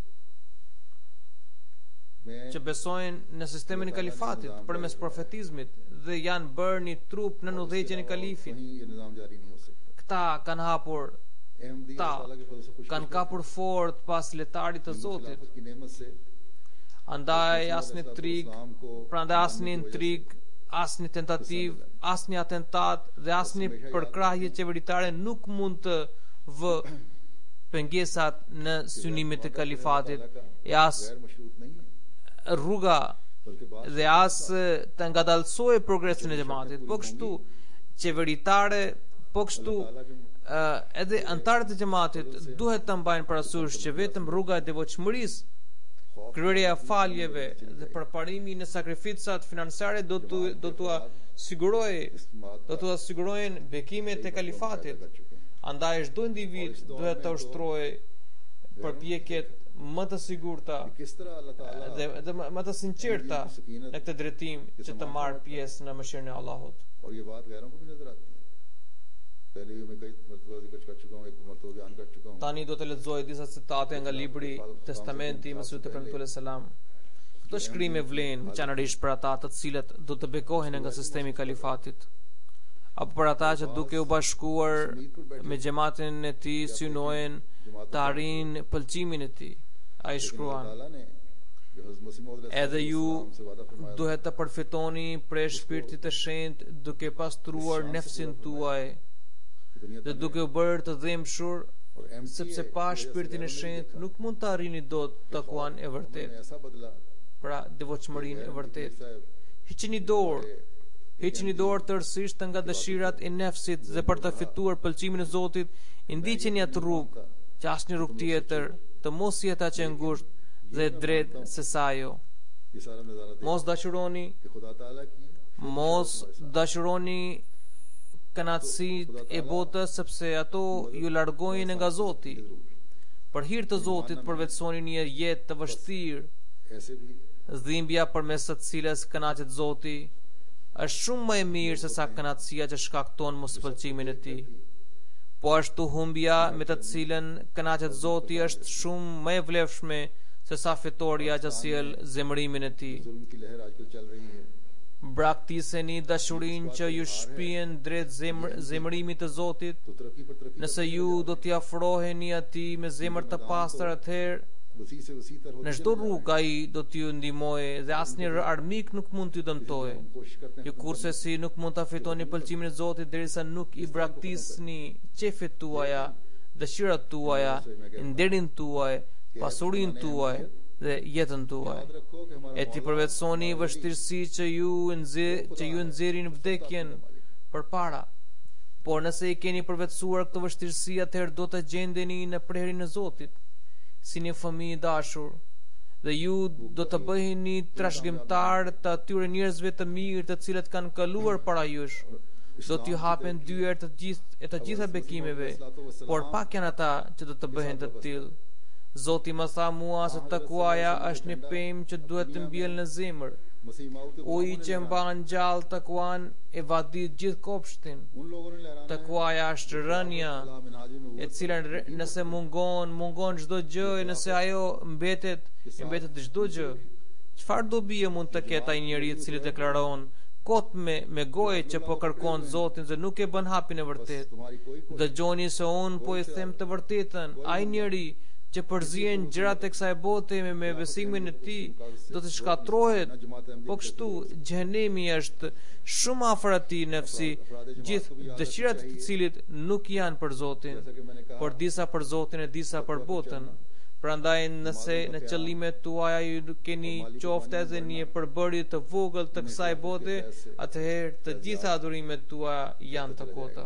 में që besojnë në sistemin e kalifatit përmes profetizmit dhe janë bërë një trup në udhëheqjen e kalifit. वहीं ये निजाम जारी नहीं हो सकता Këta kanë hapur, अहमदियत Ta ताला के फजल से खुश kanë kapur fort pas letarit të Zotit. खिलाफत की नेमत से Andaj asnjë trig, prandaj asnjë intrig, asnjë tentativ, asnjë atentat dhe asnjë përkrahje qeveritare nuk mund të vë pengesat në synimet e kalifatit e as गैर मशरूत नहीं है rruga dhe as të ngadalsoj progresin e xhamatit, po kështu qeveritare, po kështu uh, edhe antarët e xhamatit duhet të mbajnë parasysh që vetëm rruga e devotshmërisë, kryerja e faljeve dhe përparimi në sakrificat financiare do të do t'ua sigurojë do t'ua sigurojnë bekimet e kalifatit. Andaj çdo individ duhet të ushtrojë përpjekjet më të sigurta dhe, dhe më të sinqerta në këtë drejtim që të marrë pjesë në mëshirën e Allahut. और ये बात गैरों को भी नजर आती है। पहले भी मैं कई मरतबा जिक्र कर चुका हूँ, एक मरतबा बयान कर चुका हूँ। Tani do të lexoj disa citate nga libri Testamenti i Mesihut të Premtuar selam. Këto shkrime vlen veçanërisht për ata të cilët do të bekohen nga sistemi i kalifatit, apo për ata që duke u bashkuar me xhamatin e tij synojnë të arrijnë pëlqimin e tij. Ai shkruan: edhe ju duhet të përfitoni prej shpirtit të shenjtë duke pastruar nefsin tuaj dhe duke u bërë të dhimbshur, sepse pa shpirtin e shenjtë nuk mund të arrini dot takuan e vërtet, pra devotshmërinë e vërtet. Hiqini dorë, hiqini dorë tërësisht nga dëshirat e nefsit dhe për të fituar pëlqimin e Zotit, i ndiqeni atë rrugë që asnjë rrugë tjetër të mos jetë aq e ngushtë dhe drejt se sa ajo. Mos dashuroni, mos dashuroni kënaqësitë e botës, sepse ato ju largojnë nga Zoti. Për hir të Zotit përvetsoni një jetë të vështirë. Dhimbja përmes së cilës kënaqet Zoti është shumë më e mirë se sa kënaqësia që shkakton mospëlqimin e tij. Po ashtu humbja me të cilën kënaqet Zoti është shumë më e vlefshme se sa fitoria që sjell zemërimin e tij. Braktiseni dashurinë që ju shpihen drejt zemr, zemërimit të Zotit. Nëse ju do t'i afroheni atij me zemër të pastër, atëherë në çdo rrugë ai do t'ju ndihmojë dhe asnjë armik nuk mund t'ju dëmtojë. Ju kurse si nuk mund ta fitoni pëlqimin e Zotit derisa nuk i braktisni qefet tuaja, dëshirat tuaja, nderin tuaj, pasurinë tuaj dhe jetën tuaj. E ti përvetsoni vështirësi që ju nxjerr, që ju nxjerrin vdekjen përpara. Por nëse i keni përvetsuar këtë vështirësi, atëherë do të gjendeni në prerjen e Zotit, si një fëmijë i dashur, dhe ju do të bëheni trashëgimtar të atyre njerëzve të mirë të cilët kanë kaluar para jush. Do t'ju hapen dyert të gjithë e të gjitha bekimeve, por pak janë ata që do të bëhen të tillë. Zoti më tha mua se takuaja është një pemë që duhet të mbjellë në zemër. Uji që mban gjallë takuan e vadit gjithë kopshtin. Takuaja është rënja, e cila nëse mungon, mungon çdo gjë, e nëse ajo mbetet, mbetet çdo gjë. Çfarë dobi mund të ketë ai njeriu i cili deklaron kot me me gojë që po kërkon Zotin dhe nuk e bën hapin e vërtet? Dëgjoni se un po i them të vërtetën, ai njeriu që përzihen gjërat e kësaj bote me, me besimin e tij do të shkatërrohet. Po kështu xhenemi është shumë afër atij nefsi, gjithë dëshirat e të cilit nuk janë për Zotin, por disa për Zotin e disa për botën. Prandaj nëse në qëllimet tuaja ju keni qoftë edhe një përbërje të vogël të kësaj bote, atëherë të gjitha adhurimet tuaja janë të kota.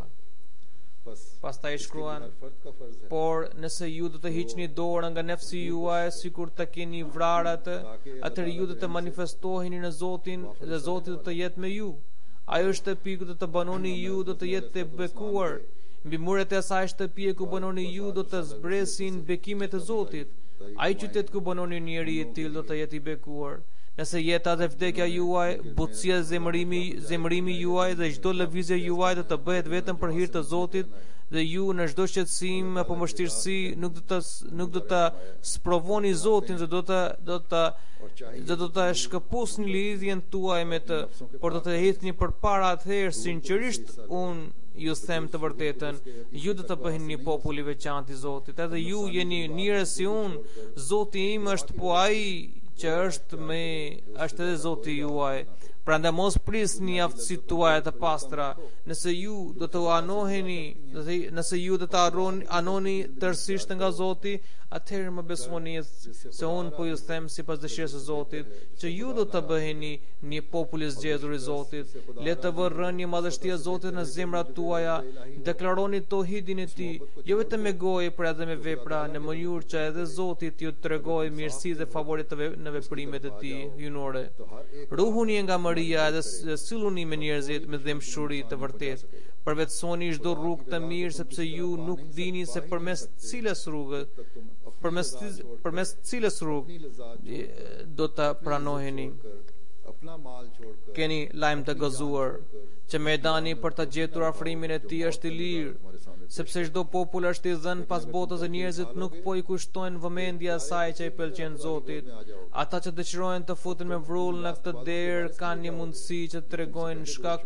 Pastaj shkruan: por nëse ju do të hiqni dorë nga nefsi juaj sikur të keni vrarë atë, atëherë ju do të manifestoheni në Zotin dhe Zoti do të jetë me ju. Ajo shtëpi ku do të banoni ju do të jetë të bekuar. Mbi muret e asaj shtëpie ku banoni ju do të zbresin bekimet e Zotit. Ai qytet ku banoni njeri i tillë do të jetë i bekuar. Nëse jeta dhe vdekja juaj, butësia dhe zemërimi, zemërimi juaj dhe çdo lëvizje juaj do të bëhet vetëm për hir të Zotit, dhe ju në çdo shqetësim apo vështirësi nuk do të nuk do të sprovoni Zotin, dhe do të do të do të, të shkëpusni lidhjen tuaj me të, por do të ecni përpara. Atëherë sinqerisht un ju them të vërtetën, ju do të bëheni një popull i veçantë i Zotit, edhe ju jeni njerëz si un. Zoti im është po ai që është me është edhe Zoti juaj. Prandaj mos prisni aftësitë tuaja të pastra. Nëse ju do të anoheni, nëse ju do të arroni anoni tërësisht nga Zoti, atëherë më besoni se unë po ju them sipas dëshirës së Zotit, që ju do të bëheni një popull i zgjedhur i Zotit. Le të vërrëni madhështia e Zotit në zemrat tuaja, deklaroni tohidin e Tij, jo vetëm me gojë, por edhe me vepra, në mënyrë që edhe Zoti t'ju tregojë mirësi dhe favorit në veprimet e Tij hyjnore. Ruhuni nga Maria dhe silluni me njerëzit me dëmshuri të vërtet. Përvetsoni çdo rrugë të mirë, sepse ju nuk dini se përmes cilës rrugë, përmes përmes cilës rrugë do të pranoheni. Keni lajm të gëzuar që Medani për të gjetur afrimin e Tij është i lirë, sepse çdo popull është i dhënë pas botës dhe njerëzit nuk po i kushtojnë vëmendje asaj që i pëlqen Zotit. Ata që dëshirojnë të futen me vrull në këtë derë kanë një mundësi që të tregojnë shkak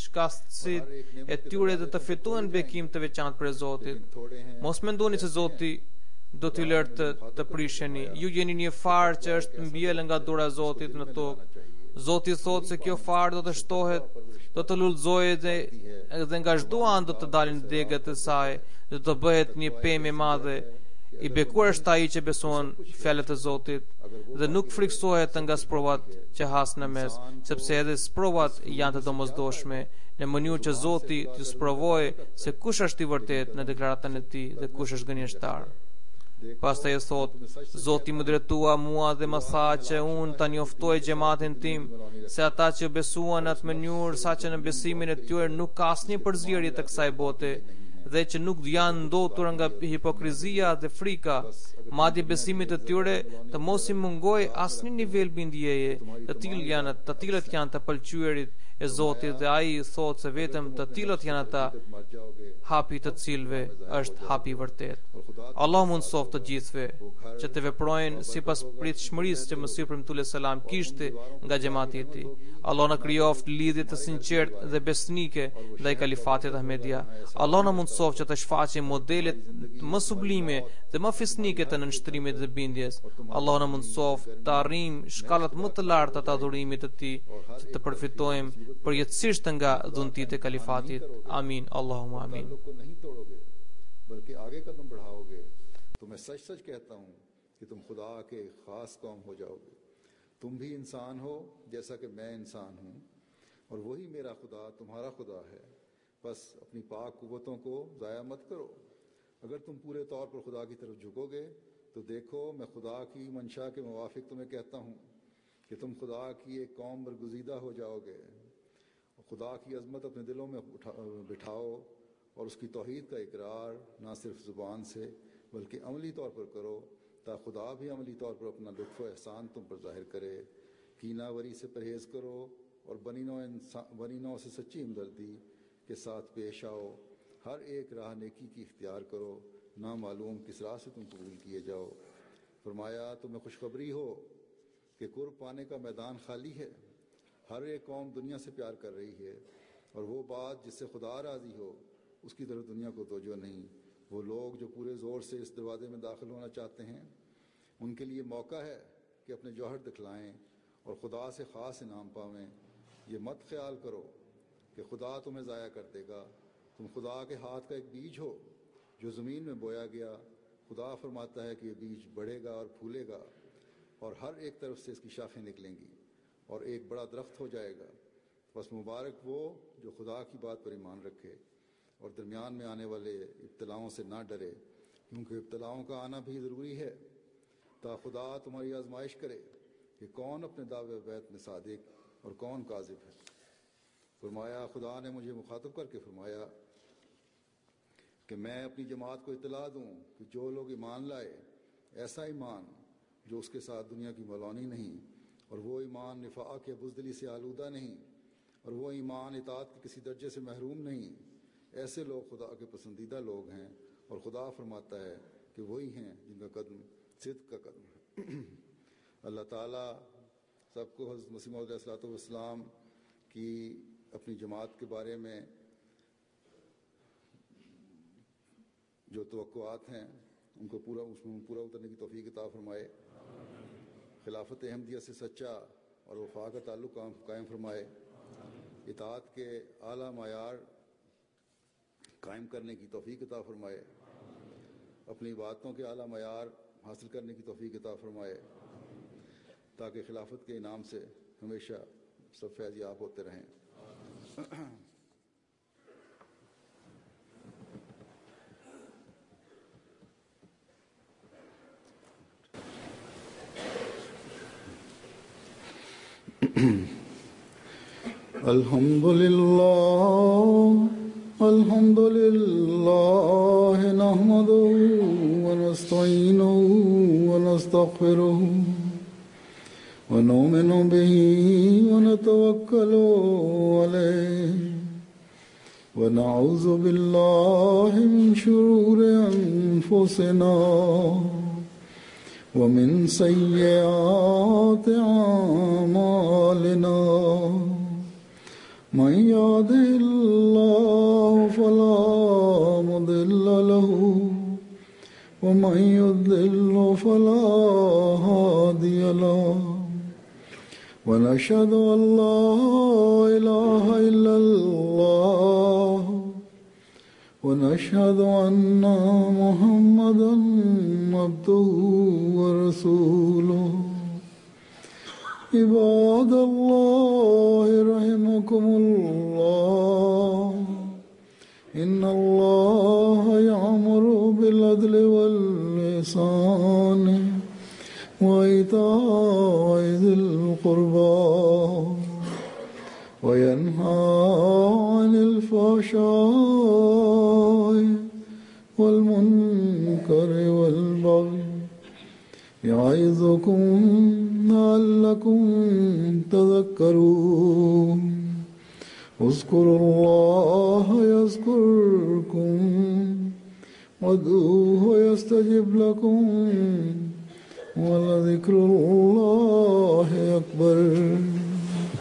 shkastësitë e tyre dhe të fitojnë bekim të veçantë për Zotit. Mos mendoni se Zoti do t'ju lërë të, të prisheni. Ju jeni një farë që është mbjellë nga dura e Zotit në tokë. Zoti thotë se kjo farë do të shtohet, do të lullzohet dhe, dhe nga çdo anë do të dalin degët e saj, do të bëhet një pemë e madhe. I bekuar është ai që beson fjalët e Zotit dhe nuk friksohet nga sprovat që has në mes, sepse edhe sprovat janë të domosdoshme, në mënyrë që Zoti t'ju sprovojë se kush është i vërtet në deklaratën e Tij dhe kush është gënjeshtar. Pastaj e thot, Zoti më drejtua mua dhe më tha që unë ta njoftoj xhamatin tim se ata që besuan në atë mënyrë, saqë në besimin e tyre nuk ka asnjë përzierje të kësaj bote, dhe që nuk janë ndotur nga hipokrizia dhe frika, madje besimit të tyre të mos i mungoj asnjë nivel bindjeje. Të tillë janë, të tillët janë të pëlqyerit e Zotit dhe ai thotë se vetëm të tillët janë ata hapi të cilëve është hapi i vërtet. Allah mundsoft të gjithëve që të veprojnë sipas pritshmërisë që Mesihu premtues selam kishte nga xhamati i tij. Allah na krijoft lidhje të sinqertë dhe besnike ndaj kalifatit Ahmedia. Allah na mundsoft që të shfaqim modelet më sublime dhe më fisnike të nënshtrimit dhe bindjes. Allah na mundsoft të arrijmë shkallat më të larta të adhurimit të Tij, që të përfitojmë përjetësisht nga dhuntitë e kalifatit. Amin. Allahumma amin. को नहीं तोड़ोगे बल्कि आगे कदम बढ़ाओगे तो मैं सच सच कहता हूँ कि तुम खुदा के खास कौम हो जाओगे. तुम भी इंसान हो जैसा कि मैं इंसान हूँ और वही मेरा खुदा तुम्हारा खुदा है. बस अपनी पाक कुव्वतों को ज़ाया मत करो. अगर तुम पूरे तौर पर खुदा की तरफ झुकोगे तो देखो मैं खुदा की मंशा के मुवाफिक तुम्हें कहता हूँ कि तुम खुदा की एक कौम बरगुज़ीदा हो जाओगे. खुदा की अज़मत अपने दिलों में बिठाओ और उसकी तौहीद का इकरार ना सिर्फ ज़ुबान से बल्कि अमली तौर पर करो, ताकि खुदा भी अमली तौर पर अपना लुत्फ़ व एहसान तुम पर ज़ाहिर करे. कीनावरी से परहेज़ करो और बनी नौ बनी नौ से सच्ची हमदर्दी के साथ पेश आओ. हर एक राह नेकी की इख्तियार करो, ना मालूम किस राह से तुम कबूल किए जाओ. फरमाया तुम्हें खुशखबरी हो कि कुर्ब पाने का मैदान खाली है. हर एक कौम दुनिया से प्यार कर रही है और वो बात जिससे खुदा राज़ी हो उसकी तरफ दुनिया को तवज्जो नहीं. वो लोग जो पूरे ज़ोर से इस दरवाज़े में दाखिल होना चाहते हैं उनके लिए मौका है कि अपने जौहर दिखलाएं और खुदा से ख़ास इनाम पावें. ये मत ख्याल करो कि खुदा तुम्हें ज़ाया कर देगा. तुम खुदा के हाथ का एक बीज हो जो ज़मीन में बोया गया. खुदा फरमाता है कि ये बीज बढ़ेगा और फूलेगा और हर एक तरफ से इसकी शाखें निकलेंगी और एक बड़ा दरख्त हो जाएगा. बस मुबारक वो जो खुदा की बात पर ईमान रखे और दरमियान में आने वाले इब्तलाओं से ना डरे, क्योंकि इब्तलाओं का आना भी ज़रूरी है ताकि खुदा तुम्हारी आजमाइश करे कि कौन अपने दावे बैत में सादिक और कौन काज़िब है. फरमाया खुदा ने मुझे मुखातब करके फरमाया कि मैं अपनी जमात को इत्तला दूँ कि जो लोग ईमान लाए ऐसा ईमान जो उसके साथ दुनिया की मलौनी नहीं, और वो ईमान निफाक या बुज़दिली से आलूदा नहीं, और वो ईमान इताअत के किसी दर्जे से महरूम नहीं. ऐसे लोग खुदा के पसंदीदा लोग हैं और खुदा फरमाता है कि वही हैं जिनका कदम सिद्क़ का कदम है. अल्लाह ताला सबको हज़रत मसीह मौऊद अलैहिस्सलाम की अपनी जमात के बारे में जो तवक्कुआत हैं उनको पूरा उसमें पूरा उतरने की तौफीक अता फरमाए. खिलाफत अहमदिया से सच्चा और वफा का ताल्लुक कायम फरमाए, इताअत के आला मायार कायम करने की तौफीक अता फरमाए, अपनी बातों के आला मायार हासिल करने की तौफीक अता फरमाए, ताकि खिलाफत के इनाम से हमेशा सब फैज़याब होते रहें। अल्हम्दुलिल्लाह अल्हम्दुलिल्लाह नहमदुहु व नस्तईनुहु व नस्तगफिरुहु व नु'मिनु बिही व नतवक्कलु अलैहि व नऊज़ु बिल्लाहि मिन शुरूरि अनफुसिना व मिन सय्यिआति अमालिना मन यहदिहिल्लाहु फला मुदिल्ल लहु व मन युद्लिल्हु फला हादिय लहु व नशहदु अन ला इलाहा इल्लल्लाह व नशहदु अन्ना मुहम्मदन अब्दुहु व रसूलुहु। इबादल्लाह रहमकुमुल्लाह इन्नल्लाह यअमुरु बिल अदलि वल इहसान व इताइ ज़िल क़ुर्बा व यन्हा अनिल फ़हशाइ वल मुनकरि वल बग़य यइज़ुकुम लअल्लकुम तज़क्करून। उज़्कुरुल्लाह यज़्कुरकुम वदऊहु यस्तजिब लकुम व लज़िक्रुल्लाहि अकबर।